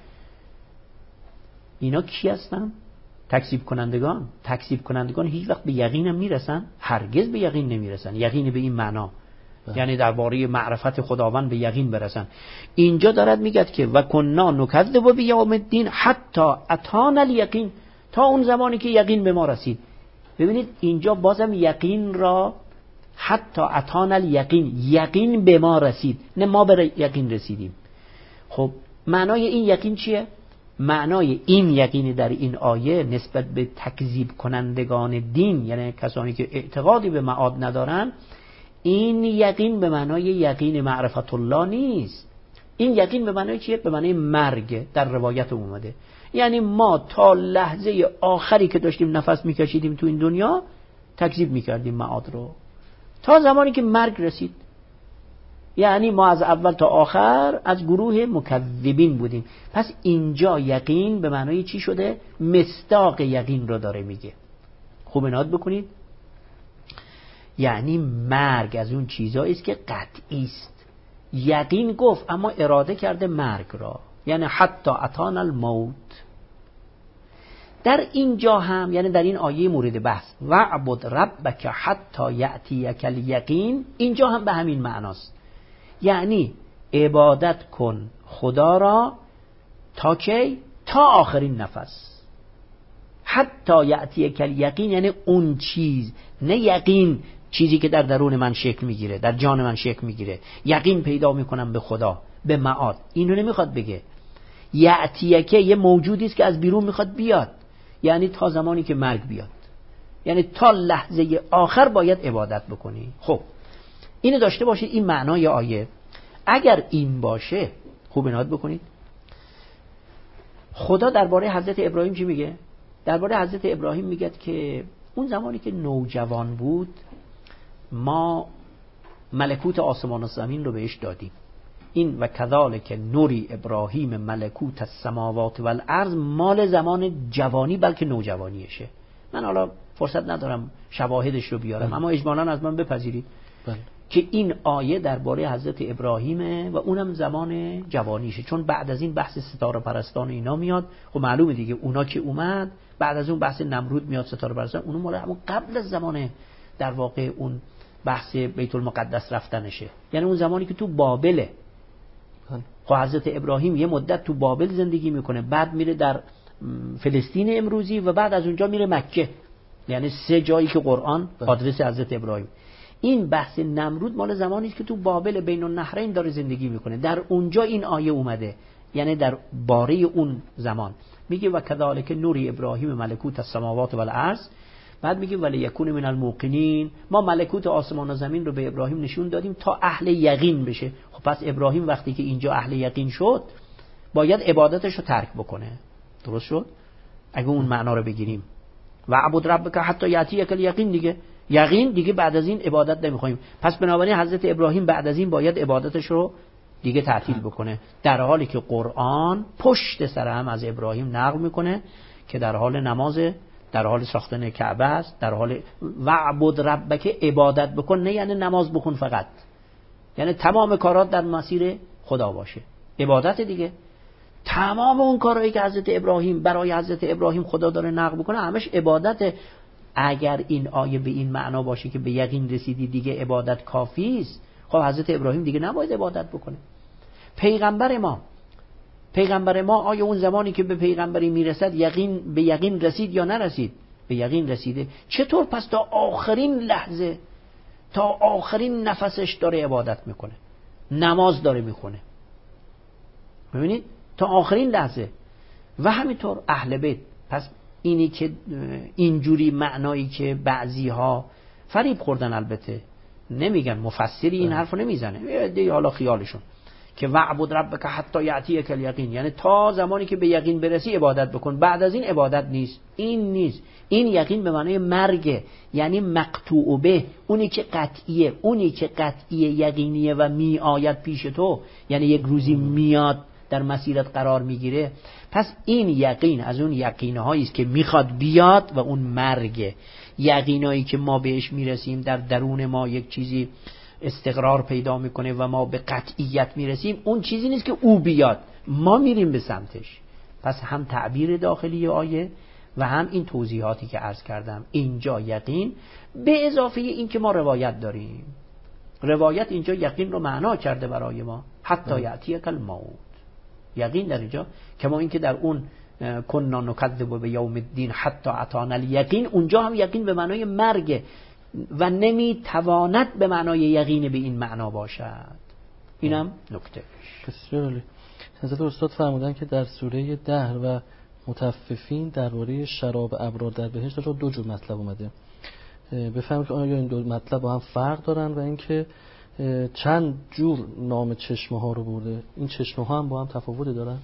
اینا کی هستن؟ تکذیب کنندگان. تکذیب کنندگان هیچ وقت به یقین هم میرسن؟ هرگز به یقین نمیرسن. یقین به این معنا یعنی درباره معرفت خداوند به یقین برسن. اینجا دارد میگه که و کنا نکذب به یوم الدین حتی اتانا الیقین، تا اون زمانی که یقین به ما رسید. ببینید اینجا بازم یقین را حتی اتانا الیقین، یقین به ما رسید، نه ما به یقین رسیدیم. خب معنای این یقین چیه؟ معنای این یقین در این آیه نسبت به تکذیب کنندگان دین، یعنی کسانی که اعتقادی به معاد ندارن، این یقین به معنای یقین معرفت الله نیست. این یقین به معنای چیه؟ به معنای مرگ. در روایت اومده یعنی ما تا لحظه آخری که داشتیم نفس میکشیدیم تو این دنیا تکذیب میکردیم معاد رو، تا زمانی که مرگ رسید. یعنی ما از اول تا آخر از گروه مکذبین بودیم. پس اینجا یقین به معنای چی شده؟ مصداق یقین رو داره میگه. خوب عنایت بکنید. یعنی مرگ از اون چیزایی است که قطعی است. یقین گفت اما اراده کرده مرگ را، یعنی حتی اتانا الموت. در اینجا هم یعنی در این آیه مورد بحث وعبد ربک حتی یأتیک الیقین، اینجا هم به همین معناست. یعنی عبادت کن خدا را تا کی؟ تا آخرین نفس. حتی یأتیک الیقین یعنی اون چیز، نه یقین چیزی که در درون من شکل میگیره، در جان من شکل میگیره، یقین پیدا میکنم به خدا، به معاد. اینو نمیخواد بگه. یأتیک یه موجودی است که از بیرون میخواد بیاد، یعنی تا زمانی که مرگ بیاد، یعنی تا لحظه آخر باید عبادت بکنی. خب اینو داشته باشید، این معنای آیه. اگر این باشه خوب عنایت بکنید. خدا درباره حضرت ابراهیم چی میگه؟ درباره حضرت ابراهیم میگه که اون زمانی که نوجوان بود ما ملکوت آسمان و زمین رو بهش دادیم. این و کذالک نوری ابراهیم ملکوت السماوات والارض مال زمان جوانی بلکه نوجوانیشه. من حالا فرصت ندارم شواهدش رو بیارم، اما اجمالاً از من بپذیرید که این آیه درباره حضرت ابراهیمه و اونم زمان جوانیشه، چون بعد از این بحث ستاره پرستان اینا میاد. خب معلومه دیگه اونا که اومد بعد از اون بحث نمرود میاد، ستاره پرستان، اونم مال همون قبل از زمان در واقع اون بحث بیت المقدس رفتنشه، یعنی اون زمانی که تو بابله. خب حضرت ابراهیم یه مدت تو بابل زندگی میکنه، بعد میره در فلسطین امروزی و بعد از اونجا میره مکه، یعنی 3 جایی که قرآن آدرس حضرت ابراهیم. این بحث نمرود مال زمانی است که تو بابل بین النهرین داره زندگی میکنه، در اونجا این آیه اومده، یعنی در باره اون زمان. میگه و کذالک نوری ابراهیم ملکوت السماوات والارض، بعد میگه ولی یکون من الموقنین، ما ملکوت آسمان و زمین رو به ابراهیم نشون دادیم تا اهل یقین بشه. خب پس ابراهیم وقتی که اینجا اهل یقین شد باید عبادتش رو ترک بکنه. درست شد؟ اگه اون معنا رو بگیریم و عبد ربک حتی یأتیک الیقین، دیگه یقین دیگه بعد از این عبادت نمیخوایم. پس بنابراین حضرت ابراهیم بعد از این باید عبادتش رو دیگه تعطیل بکنه، در حالی که قرآن پشت سر هم از ابراهیم نقل میکنه که در حال نماز، در حال ساختن کعبه است، در حال وعبد ربک عبادت بکن، نه یعنی نماز بخون فقط، یعنی تمام کارات در مسیر خدا باشه، عبادت دیگه. تمام اون کارهایی که حضرت ابراهیم برای حضرت ابراهیم خدا داره نقل بکنه همش عبادت. اگر این آیه به این معنا باشه که به یقین رسیدی دیگه عبادت کافی است، خب حضرت ابراهیم دیگه نباید عبادت بکنه. پیغمبر ما آیا اون زمانی که به پیغمبری میرسد یقین به یقین رسید یا نرسید؟ به یقین رسیده. چطور پس تا آخرین لحظه، تا آخرین نفسش داره عبادت میکنه، نماز داره میخونه؟ ببینید تا آخرین لحظه. و همینطور اهل بیت. پس اینی که اینجوری معنایی که بعضی ها فریب خوردن، البته نمیگن، مفسری این حرفو نمیزنه، دیگه حالا خیالشون که وعبد ربک حتی یأتیک الیقین، یعنی تا زمانی که به یقین برسی عبادت بکن، بعد از این عبادت نیست. این نیست. این یقین به معنای مرگ، یعنی مقطوع به، اونی که قطعیه، اونی که قطعیه یقینیه و می آید پیش تو، یعنی یک روزی میاد در مسیرت قرار میگیره. پس این یقین از اون یقینهایی است که میخواد بیاد و اون مرگ. یقینایی که ما بهش میرسیم در درون ما یک چیزی استقرار پیدا میکنه و ما به قطعیت میرسیم، اون چیزی نیست که او بیاد، ما میریم به سمتش. پس هم تعبیر داخلی آیه و هم این توضیحاتی که عرض کردم. اینجا یقین به اضافه این که ما روایت داریم، روایت اینجا یقین رو معنا کرده برای ما، حتی یأتیک الموت. یقین در اینجا کما این که در اون کنا نکذب بیوم الدین حتی اتانا الیقین، اونجا هم یقین به معنای مرگ و نمیتواند به معنای یقین به این معنا باشد. اینم نکته. بسیار عالی. حضرت استاد فرمودن که در سوره دهر و مطففین درباره شراب ابرار در بهشت دو جور مطلب اومده. بفهمید که آیا این دو مطلب با هم فرق دارن و اینکه چند جور نام چشمه ها رو برده، این چشمه ها هم با هم تفاوت دارن؟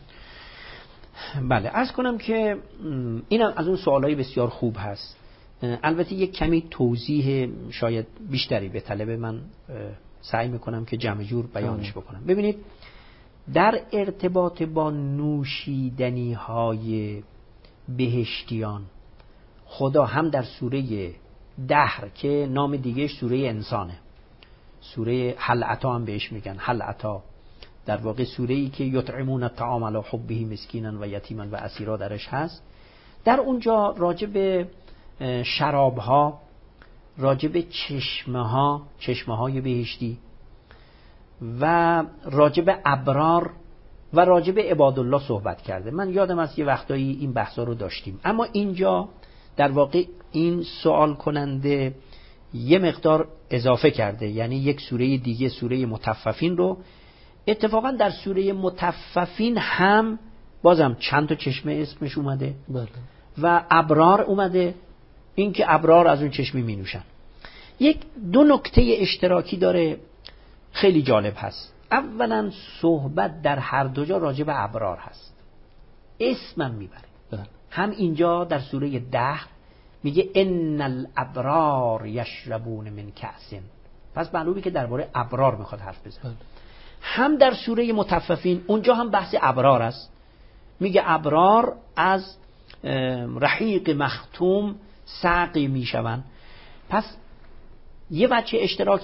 بله، عرض کنم که اینم از اون سوالای بسیار خوب هست. البته یک کمی توضیح شاید بیشتری به طلب، من سعی میکنم که جمع جور بیانش بکنم. ببینید، در ارتباط با نوشیدنی های بهشتیان، خدا هم در سوره دهر که نام دیگهش سوره انسانه، سوره حل عطا هم بهش میگن، حل عطا در واقع سوره ای که یطعمون الطعام علی حبه مسکینا و یتیما و اسیرا درش هست. در اونجا راجع به شراب ها، راجع به چشمه های بهشتی و راجع به ابرار و راجع به عبادالله صحبت کرده. من یادم است یه وقتایی این بحثا رو داشتیم، اما اینجا در واقع این سوال کننده یه مقدار اضافه کرده، یعنی یک سوره دیگه، سوره مطففین رو. اتفاقا در سوره مطففین هم بازم چند تا چشمه اسمش اومده. بله. و ابرار اومده، این که ابرار از اون چشمی می نوشن. دو نکته اشتراکی داره خیلی جالب هست. اولا صحبت در هر دو جا راجع به ابرار هست، اسمم میبره. هم اینجا در سوره دهر میگه ان الابرار یشربون من کأس، پس معلومه که درباره ابرار میخواد حرف بزنه. هم در سوره مطففین اونجا هم بحث ابرار است، میگه ابرار از رحیق مختوم ساقی میشون. پس یه وجه اشتراک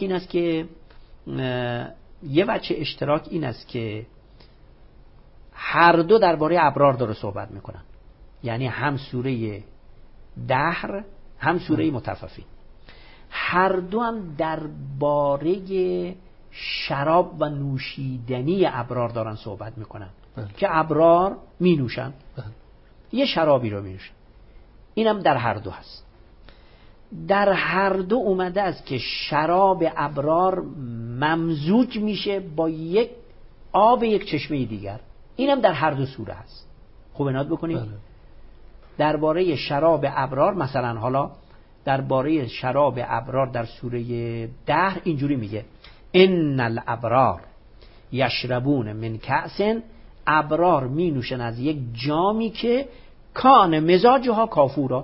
این است که هر دو درباره ابرار داره صحبت میکنن، یعنی هم سوره دهر هم سوره مطففین، هر دو هم درباره شراب و نوشیدنی ابرار دارن صحبت میکنن. که ابرار می نوشن، یه شرابی رو می نوشن. اینم در هر دو هست. در هر دو اومده است که شراب ابرار ممزوج میشه با یک آب یک چشمه دیگر. اینم در هر دو سوره هست. خوب عنایت بکنید. درباره شراب ابرار، مثلا حالا درباره شراب ابرار در سوره دهر اینجوری میگه ان الابرار یشربون من کأس، ابرار می نوشن از یک جامی که کان مزاجها کافورا،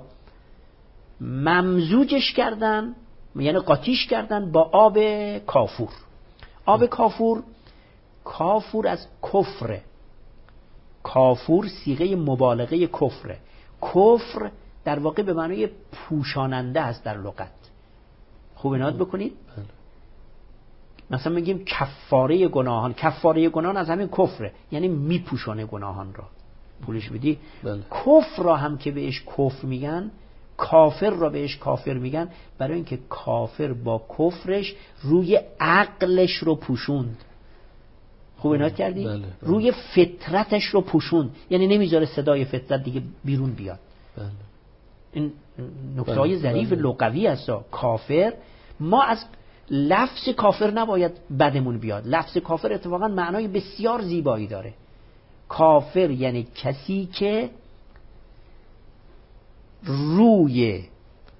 ممزوجش کردن، یعنی قاطیش کردن با آب کافور. آب کافور از کفره، کافور صیغه مبالغه کفره. کفر در واقع به معنای پوشاننده است در لغت. خوب عنایت بکنید. مثلا میگیم کفاره گناهان، کفاره گناهان از همین کفره، یعنی میپوشانه گناهان را. پولش بدی. کفر را هم که بهش کفر میگن، کافر را بهش کافر میگن، برای اینکه کافر با کفرش روی عقلش رو پوشوند. خوب عنایت کردی؟ روی فطرتش رو پوشوند، یعنی نمیذاره صدای فطرت دیگه بیرون بیاد. این نکته‌های ظریف لغوی است. کافر، ما از لفظ کافر نباید بدمون بیاد. لفظ کافر اتفاقا معنای بسیار زیبایی داره. کافر یعنی کسی که روی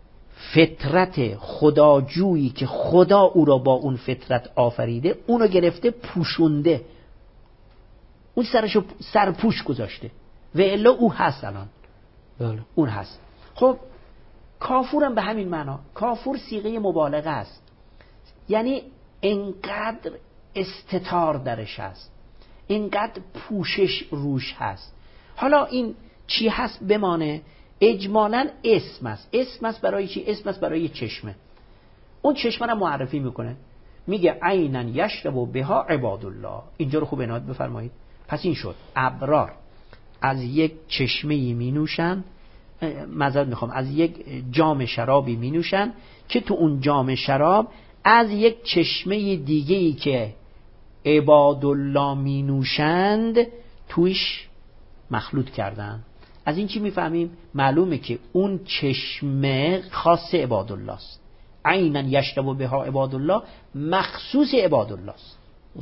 فطرت خداجویی که خدا او را با اون فطرت آفریده اونو گرفته پوشونده، اون سرشو سرپوش گذاشته و الا او هست الان. بله. اون هست. خب کافورم به همین معنا. کافور صیغه مبالغه است، یعنی انقدر استتار درش هست، انقدر پوشش روش هست. حالا این چی هست بمانه، اجمالاً اسم است. اسم است برای چی؟ اسم است برای چشمه. اون چشمه رو معرفی میکنه، میگه عینا یشرب بها عباد الله. اینجا رو خوب عنایت بفرمایید. پس این شد ابرار از یک چشمه‌ای می نوشن، معذرت میخوام، از یک جام شرابی می نوشن که تو اون جام شراب از یک چشمه دیگه‌ای که عباد الله می نوشند توش مخلوط کردن. از این چی میفهمیم؟ معلومه که اون چشمه خاص عباد الله است. عینا یشرب بها عباد الله، مخصوص عباد الله است.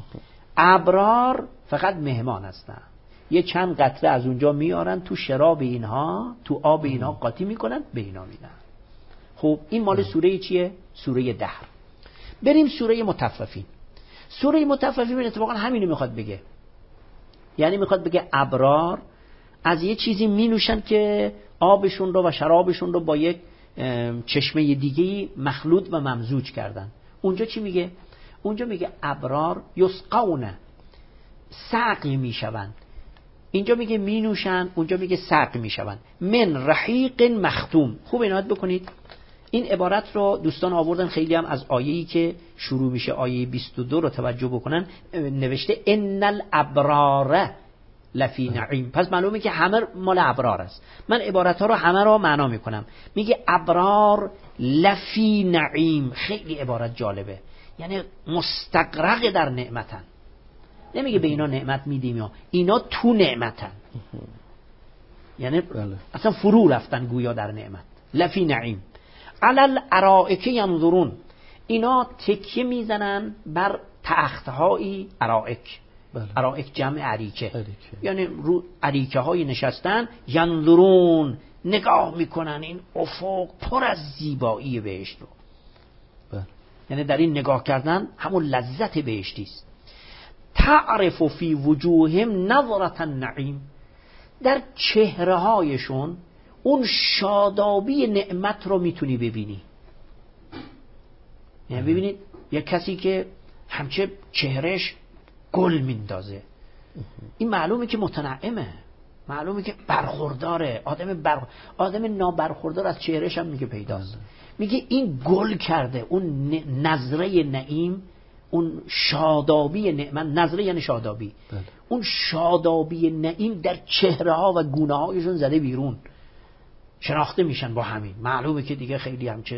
ابرار فقط مهمان هستن، یه چند قطره از اونجا میارن تو شراب اینها، تو آب اینها قاطی میکنن، به اینا میدن. خب این مال سوره چیه؟ سوره دهر. بریم سوره مطففین. سوره مطففین اتفاقا همینو میخواد بگه، یعنی میخواد بگه ابرار از یه چیزی می نوشن که آبشون رو و شرابشون رو با یک چشمه دیگه‌ای مخلوط و ممزوج کردن. اونجا چی میگه؟ اونجا میگه ابرار یسقون، سقی میشوند. اینجا میگه می نوشن، اونجا میگه سقی میشوند. من رحیق مختوم. خوب عنایت بکنید، این عبارت رو دوستان آوردن، خیلی هم از آیه‌ای که شروع میشه آیه 22 رو توجه بکنن، نوشته ان الابرار لفی نعیم. پس معلومه که همه مال ابرار است. من عبارت ها رو همه رو معنا میکنم. میگه ابرار لفی نعیم. خیلی عبارت جالبه، یعنی مستغرق در نعمتن. نمیگه به اینا نعمت میدیم یا اینا تو نعمتن، یعنی اصلا فرو رفتن گویا در نعمت. لفی نعیم. علل ارائک ینظرون، اینا تکیه میزنن بر تختهایی. ارائک، ارائک جمع اریکه، یعنی رو اریکه های نشستن. ینظرون، نگاه میکنن این افق پر از زیبایی بهشت رو. یعنی در این نگاه کردن همون لذت بهشتی است. تعرف فی وجوههم نظرة النعیم، در چهره هایشون اون شادابی نعمت رو میتونی ببینی. یعنی ببینید یک کسی که همچه چهرهش گل میندازه، این معلومه که متنعمه، معلومه که برخورداره. آدم نابرخوردار از چهرهش هم میگه پیداست. میگه این گل کرده. اون نظره نعیم، اون شادابی نعمت، نظره یعنی شادابی، اون شادابی نعیم در چهره ها و گونه هایشون زده بیرون، شناخته میشن با همین. معلومه که دیگه خیلی همچه.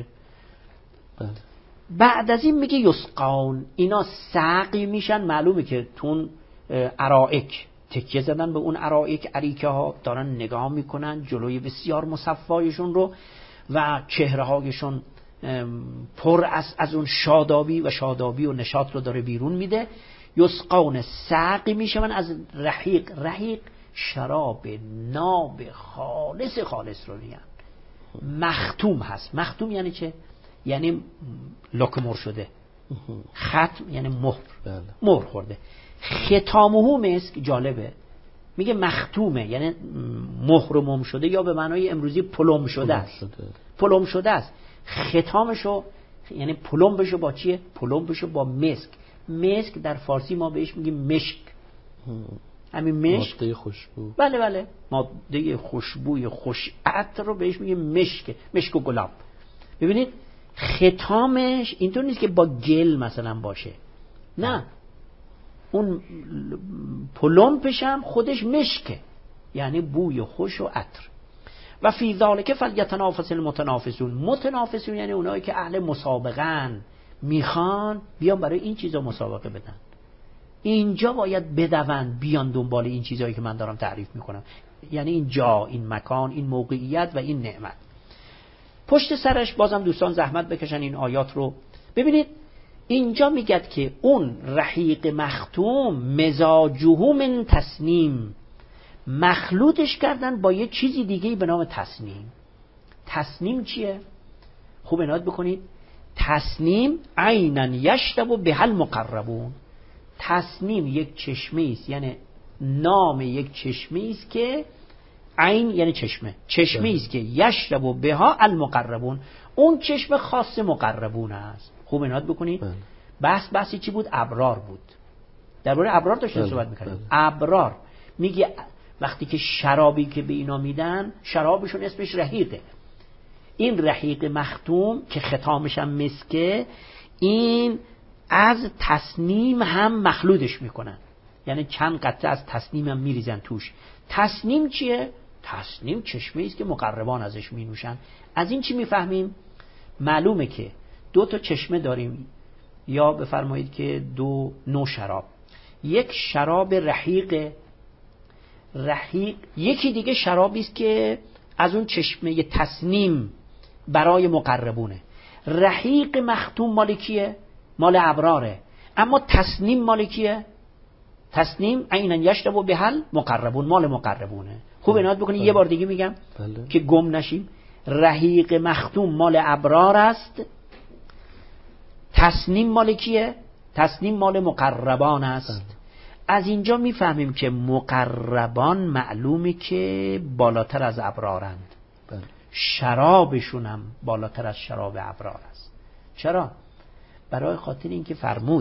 بعد از این میگه یسقون، اینا سقی میشن. معلومه که تون ارائک تکیه زدن به اون ارائک، اریکه ها دارن نگاه میکنن جلوی بسیار مصفایشون رو و چهره هایشون پر از اون شادابی و شادابی و نشاط رو داره بیرون میده. یسقون، سقی میشن از رحیق. رحیق شراب ناب خالص رو میگن. مختوم هست. مختوم یعنی چه؟ یعنی لکمر شده. ختم یعنی مهر خورده. ختامه مسک. جالبه، میگه مختومه یعنی مهر شده، یا به معنای امروزی پلم شده است. پلم شده است. ختامشو یعنی پلمبشو با چیه؟ پلمبشو با مسک. مسک در فارسی ما بهش میگیم مشک. همین مشک، ماده خوشبو. بله، ماده خوشبوی خوش عطر رو بهش میگیم مشک. مشک و گلاب. ببینید ختامش اینطور نیست که با گل مثلا باشه، نه، اون پلمپش هم خودش مشکه، یعنی بوی خوش و عطر. و فی ذالک فلیتنافس المتنافسون. متنافسون یعنی اونایی که اهل مسابقه‌ن، میخوان بیان برای این چیزا مسابقه بدن. اینجا باید بدون بیان دنبال این چیزایی که من دارم تعریف میکنم، یعنی این جا، این مکان، این موقعیت و این نعمت. پشت سرش بازم دوستان زحمت بکشن این آیات رو ببینید. اینجا میگد که اون رحیق مختوم مزاجه من تسنیم، مخلوطش کردن با یه چیزی دیگه به نام تسنیم. تصنیم چیه؟ خوب عنایت بکنید. تصنیم عینا یشرب بها المقربون. تصنیم یک چشمه است، یعنی نام یک چشمه است که عین یعنی چشمه است که یشرب بها المقربون، اون چشمه خاص مقربون است. خوب عنایت بکنید. بحثی چی بود؟ ابرار بود. درباره ابرار داشتیم صحبت می‌کردیم. ابرار میگه وقتی که شرابی که به اینا میدن، شرابشون اسمش رحیقه. این رحیق مختوم که ختامش هم مسکه، این از تصنیم هم مخلوطش میکنن، یعنی چند قطره از تصنیم هم میریزن توش. تصنیم چیه؟ تصنیم چشمه است که مقربان ازش مینوشن. از این چی میفهمیم؟ معلومه که 2 تا چشمه داریم، یا بفرمایید که 2 نوع شراب. یک شراب رحیق، یکی دیگه شرابی است که از اون چشمه تصنیم برای مقربونه. رحیق مختوم مال کیه؟ مال ابراره. اما تصنیم مال کیه؟ تصنیم عینا یشرب بها المقربون، مال مقربونه. خوب عنایت بکنید. یه بار دیگه میگم که گم نشیم. رحیق مختوم مال ابرار است، تصنیم مال کیه؟ تصنیم مال مقربان است. از اینجا میفهمیم که مقربان معلومه که بالاتر از ابرارند. شرابشون هم بالاتر از شراب ابرار است. چرا؟ برای خاطر اینکه فرمود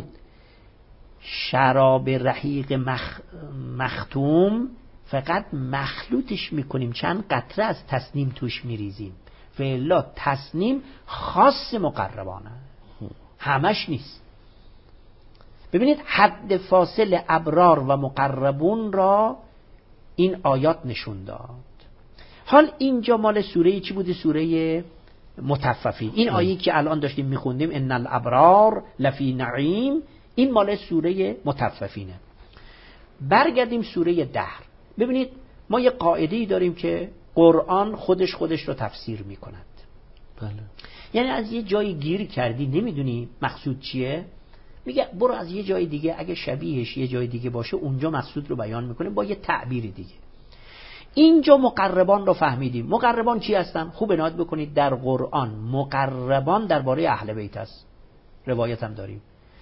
شراب رحیق مختوم فقط مخلوطش میکنیم، چند قطره از تصنیم توش میریزیم. فعلا تصنیم خاص مقربانه، همش نیست. ببینید حد فاصل ابرار و مقربون را این آیات نشون داد. حال اینجا مال سوره چی بوده؟ سوره مطففین. این آیه که الان داشتیم میخوندیم ان الابرار لفی نعیم، این مال سوره مطففینه. برگردیم سوره دهر. ببینید ما یه قاعده‌ای داریم که قرآن خودش رو تفسیر میکند. بله. یعنی از یه جایی گیر کردی نمیدونی مقصود چیه، میگه برو از یه جای دیگه اگه شبیهش یه جای دیگه باشه اونجا مقصود رو بیان میکنه با یه تعبیر دیگه. اینجا مقربان رو فهمیدیم. مقربان چی هستن؟ خوب عنایت بکنید. در قرآن مقربان درباره اهل بیت است. روایت هم داریم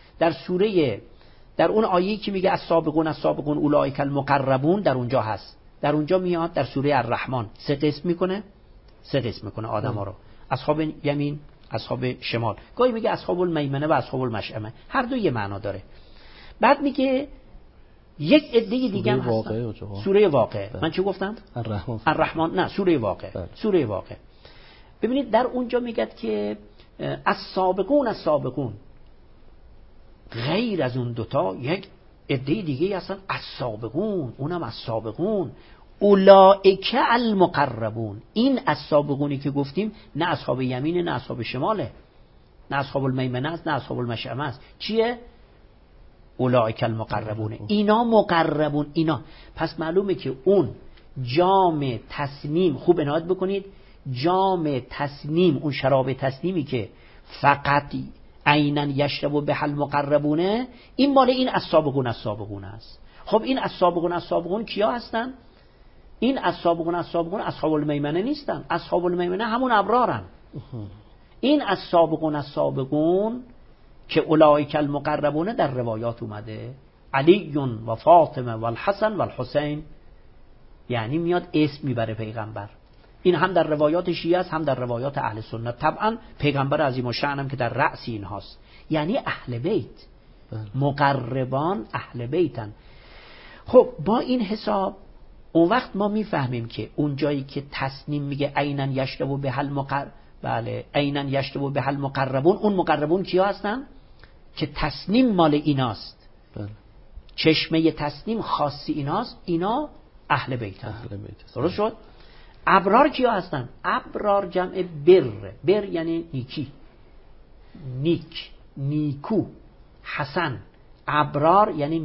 در اون آیه‌ای که میگه السابقون اولئک المقربون، در اونجا هست. در اونجا میاد در سوره الرحمن 3 قسم میکنه آدم‌ها رو. اصحاب یمین، اصحاب شمال. گاهی میگه اصحاب المیمنه و اصحاب المشأمه، هر دو یه معنا داره. بعد میگه یک عده دیگه هم هستن. سوره واقعه. من چی گفتم؟ الرحمن. نه، سوره واقعه. سوره واقعه. ببینید در اونجا میگه که السابقون غیر از اون دوتا یک عده دیگه هستن السابقون، اونم السابقون اولئک المقربون. این السابقونی که گفتیم نه اصحاب یمینه نه اصحاب شماله، نه اصحاب المیمنه است نه اصحاب المشأمه است. چیه؟ اولئک المقربون. اینا مقربون. اینا پس معلومه که اون جام تسنیم، خوب عنایت بکنید، جام تسنیم، اون شراب تسنیمی که فقط عینا یشرب بها المقربونه، این مال این السابقون است. خب این السابقون کیا هستن؟ این السابقون اصحاب المیمنه نیستن. اصحاب المیمنه همون ابرارن. این السابقون که اولئک المقربون در روایات اومده علی و فاطمه و الحسن و الحسین، یعنی میاد اسم میبره پیغمبر. این هم در روایات شیعه است هم در روایات اهل سنت. طبعا پیغمبر عظیم الشأن هم که در رأس این هاست، یعنی اهل بیت. مقربان اهل بیتن. خب با این حساب اون وقت ما میفهمیم که اون جایی که تسنیم میگه عینا یشرب بها المقربون، اون مقربون کیا هستن؟ که تسنیم مال ایناست. چشمه تسنیم خاصی ایناست. اینا اهل بیت هستن. درست شد؟ ابرار کیا هستن؟ ابرار جمع بر یعنی نیکی، نیکو، حسن. ابرار یعنی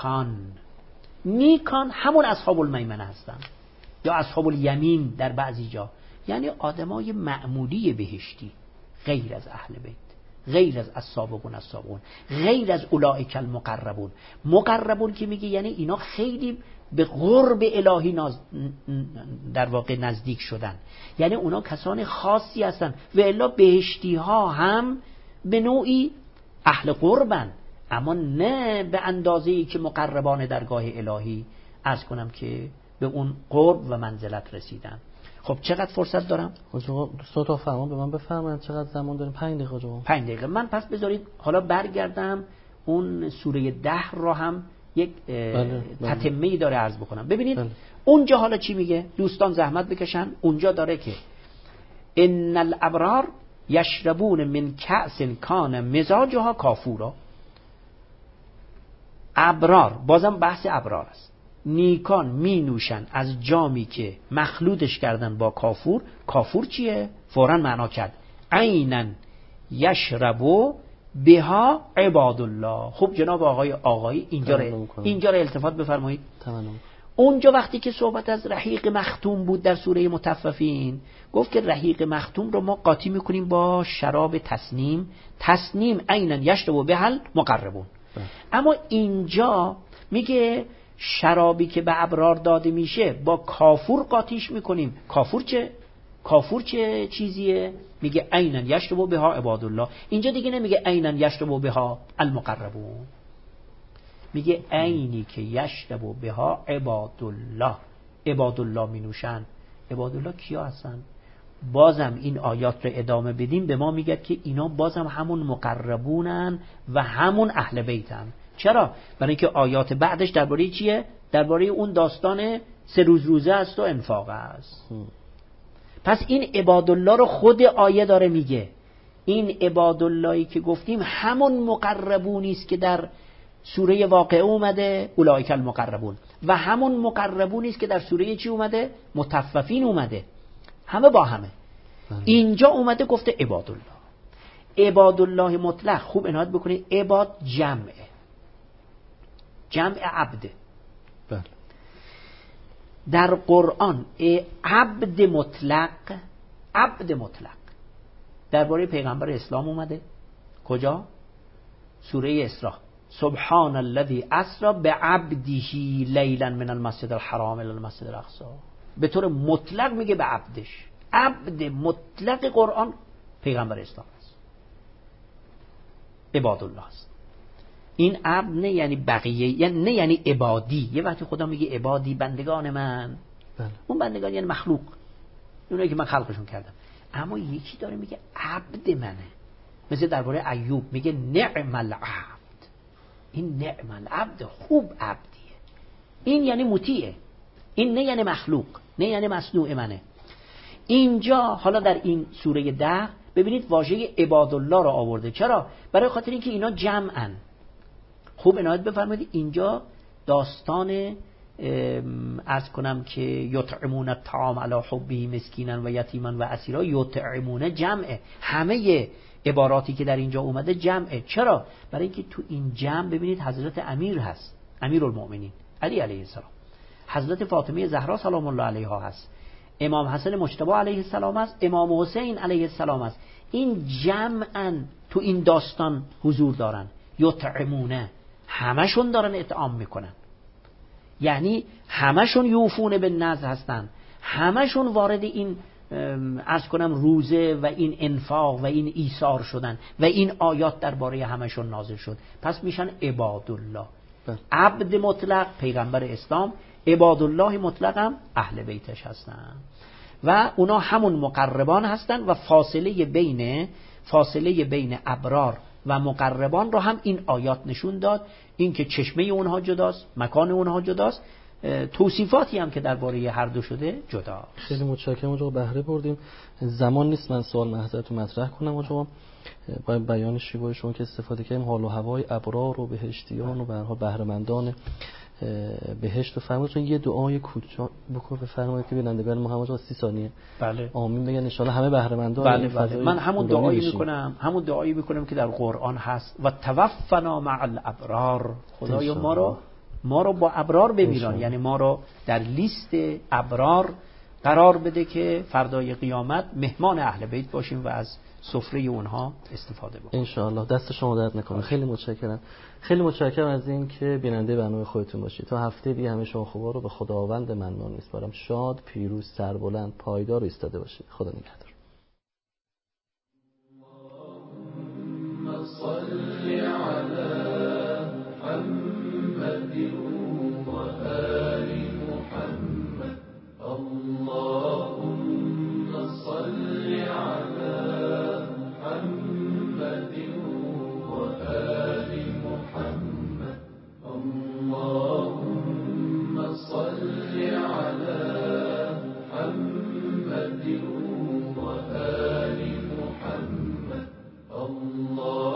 نیکان همون اصحاب المیمنه هستن یا اصحاب الیمین در بعضی جا، یعنی آدمای معمولی بهشتی، غیر از اهل بیت، غیر از السابقون، غیر از اولئک المقربون. مقربون که میگه یعنی اینا خیلی به قرب الهی در واقع نزدیک شدن. یعنی اونا کسان خاصی هستن و الا بهشتی ها هم به نوعی اهل قربن، اما نه به اندازه‌ای که مقربان درگاه الهی عرض کنم که به اون قرب و منزلت رسیدن. خب چقدر فرصت دارم؟ حاجی تا فرمان به من بفرمایید چقدر زمان داریم؟ 5 دقیقه حاجی. 5 دقیقه. من پس بذارید حالا برگردم اون سوره 10 رو هم یک تتمه‌ای داره عرض بکنم. ببینید اونجا حالا چی میگه؟ دوستان زحمت بکشن. اونجا داره که ان الابرار یشربون من کأس کان مزاجها کافورا. ابرار، بازم بحث ابرار است، نیکان می نوشن از جامی که مخلوطش کردن با کافور. کافور چیه؟ فوراً معنا کرد عینا یشربو بها عباد الله. خب جناب آقای اینجا رو التفات بفرمایید. اونجا وقتی که صحبت از رحیق مختوم بود در سوره مطففین، گفت که رحیق مختوم رو ما قاطی میکنیم با شراب تسنیم عینا یشربو بها مقربون. اما اینجا میگه شرابی که به ابرار داده میشه با کافور قاطیش میکنیم. کافور چه چیزیه؟ میگه عینا یشربو بها عباد الله. اینجا دیگه نمیگه عینا یشربو بها المقربون، میگه عینی که یشربو بها عباد الله. عباد الله می نوشن. عباد الله کیا هستن؟ بازم این آیات رو ادامه بدیم به ما میگه که اینا بازم همون مقربونن و همون اهل بیتن. چرا؟ برای اینکه آیات بعدش درباره چیه؟ درباره اون داستان 3 روزه است و انفاق است. پس این عباد الله رو خود آیه داره میگه. این عباد اللهی که گفتیم همون مقربونی است که در سوره واقعه اومده اولئک المقربون، و همون مقربونی است که در سوره چی اومده؟ مطففین اومده. همه با همه. اینجا اومده گفته عباد الله. عباد الله مطلق، خوب عنایت بکنید، عباد جمع عبده. بله. در قرآن عبد مطلق درباره پیغمبر اسلام اومده. کجا؟ سوره اسراء. سبحان الذی اسری بعبده لیلا من المسجد الحرام الی المسجد الاقصی. به طور مطلق میگه به عبدش. عبد مطلق قرآن پیغمبر اسلام است، عباد الله است. این عبد نه یعنی بقیه، یعنی نه یعنی عبادی. یه وقتی خدا میگه عبادی بندگان من، اون بندگان یعنی مخلوق، اونایی که من خلقشون کردم. اما یکی داره میگه عبد منه، مثل درباره ایوب میگه نعم العبد. این نعم العبد، خوب عبدیه. این یعنی مطیعه. این نه یعنی مخلوق، نه یعنی مصنوع منه. اینجا حالا در این سوره 10 ببینید واژه عباد الله رو آورده. چرا؟ برای خاطر اینکه اینا جمعن. خوب عنایت بفرمایید اینجا داستان عرض کنم که یطعمون الطعام علی حبه مسکینا و یتیما و اسیرا. یطعمون جمعه. همه عباراتی که در اینجا اومده جمعه. چرا؟ برای اینکه تو این جمع ببینید حضرت امیر هست، امیرالمؤمنین علی علیه السلام، حضرت فاطمه زهرا سلام الله علیها هست، امام حسن مجتبی علیه السلام است، امام حسین علیه السلام است. این جمعاً تو این داستان حضور دارن. یطعمونه، همشون دارن اطعام میکنن، یعنی همشون یوفون به نذر هستن، همشون وارد این عرض کنم روزه و این انفاق و این ایثار شدن و این آیات درباره همشون نازل شد. پس میشن عباد الله. عبد مطلق پیغمبر اسلام، عباد الله مطلق هم اهل بیتش هستن و اونا همون مقربان هستن و فاصله بین ابرار و مقربان رو هم این آیات نشون داد. این که چشمه اونها جداست، مکان اونها جداست، توصیفاتی هم که درباره هر دو شده جدا. خیلی متشکرم آقا، بهره بردیم. زمان نیست من سوال محضرتون مطرح کنم آقا. با بیان شیوه شما که استفاده کردیم، حال و هوای ابرار و بهشتیان و به هر حال بهره‌مندان بهشت رو فرمودن. یه دعای کوتاه بکنید بفرمایید که بینندگان محمد 30 ثانیه بله آمین بگن ان شاء الله همه بهره‌مندان. بله. من همون دعایی میکنم که در قرآن هست و توفنا مع الابرار. خدایا ما رو با ابرار بمیران، یعنی ما رو در لیست ابرار قرار بده که فردای قیامت مهمان اهل بیت باشیم و از سفره اونها استفاده بکنیم. ان شاء الله. دست شما درد نکنه. خیلی متشکرم. خیلی متشکرم از این که بیننده برنامه خودتون باشید. تا هفته دیگه همه شما خوبا رو به خداوند منان میسپارم. شاد، پیروز، سربلند، پایدار ایستاده باشید. خدا نگهدار. صل على محمد و آل محمد. اللهم صل على محمد و آل محمد. اللهم صل على محمد و آل محمد. الله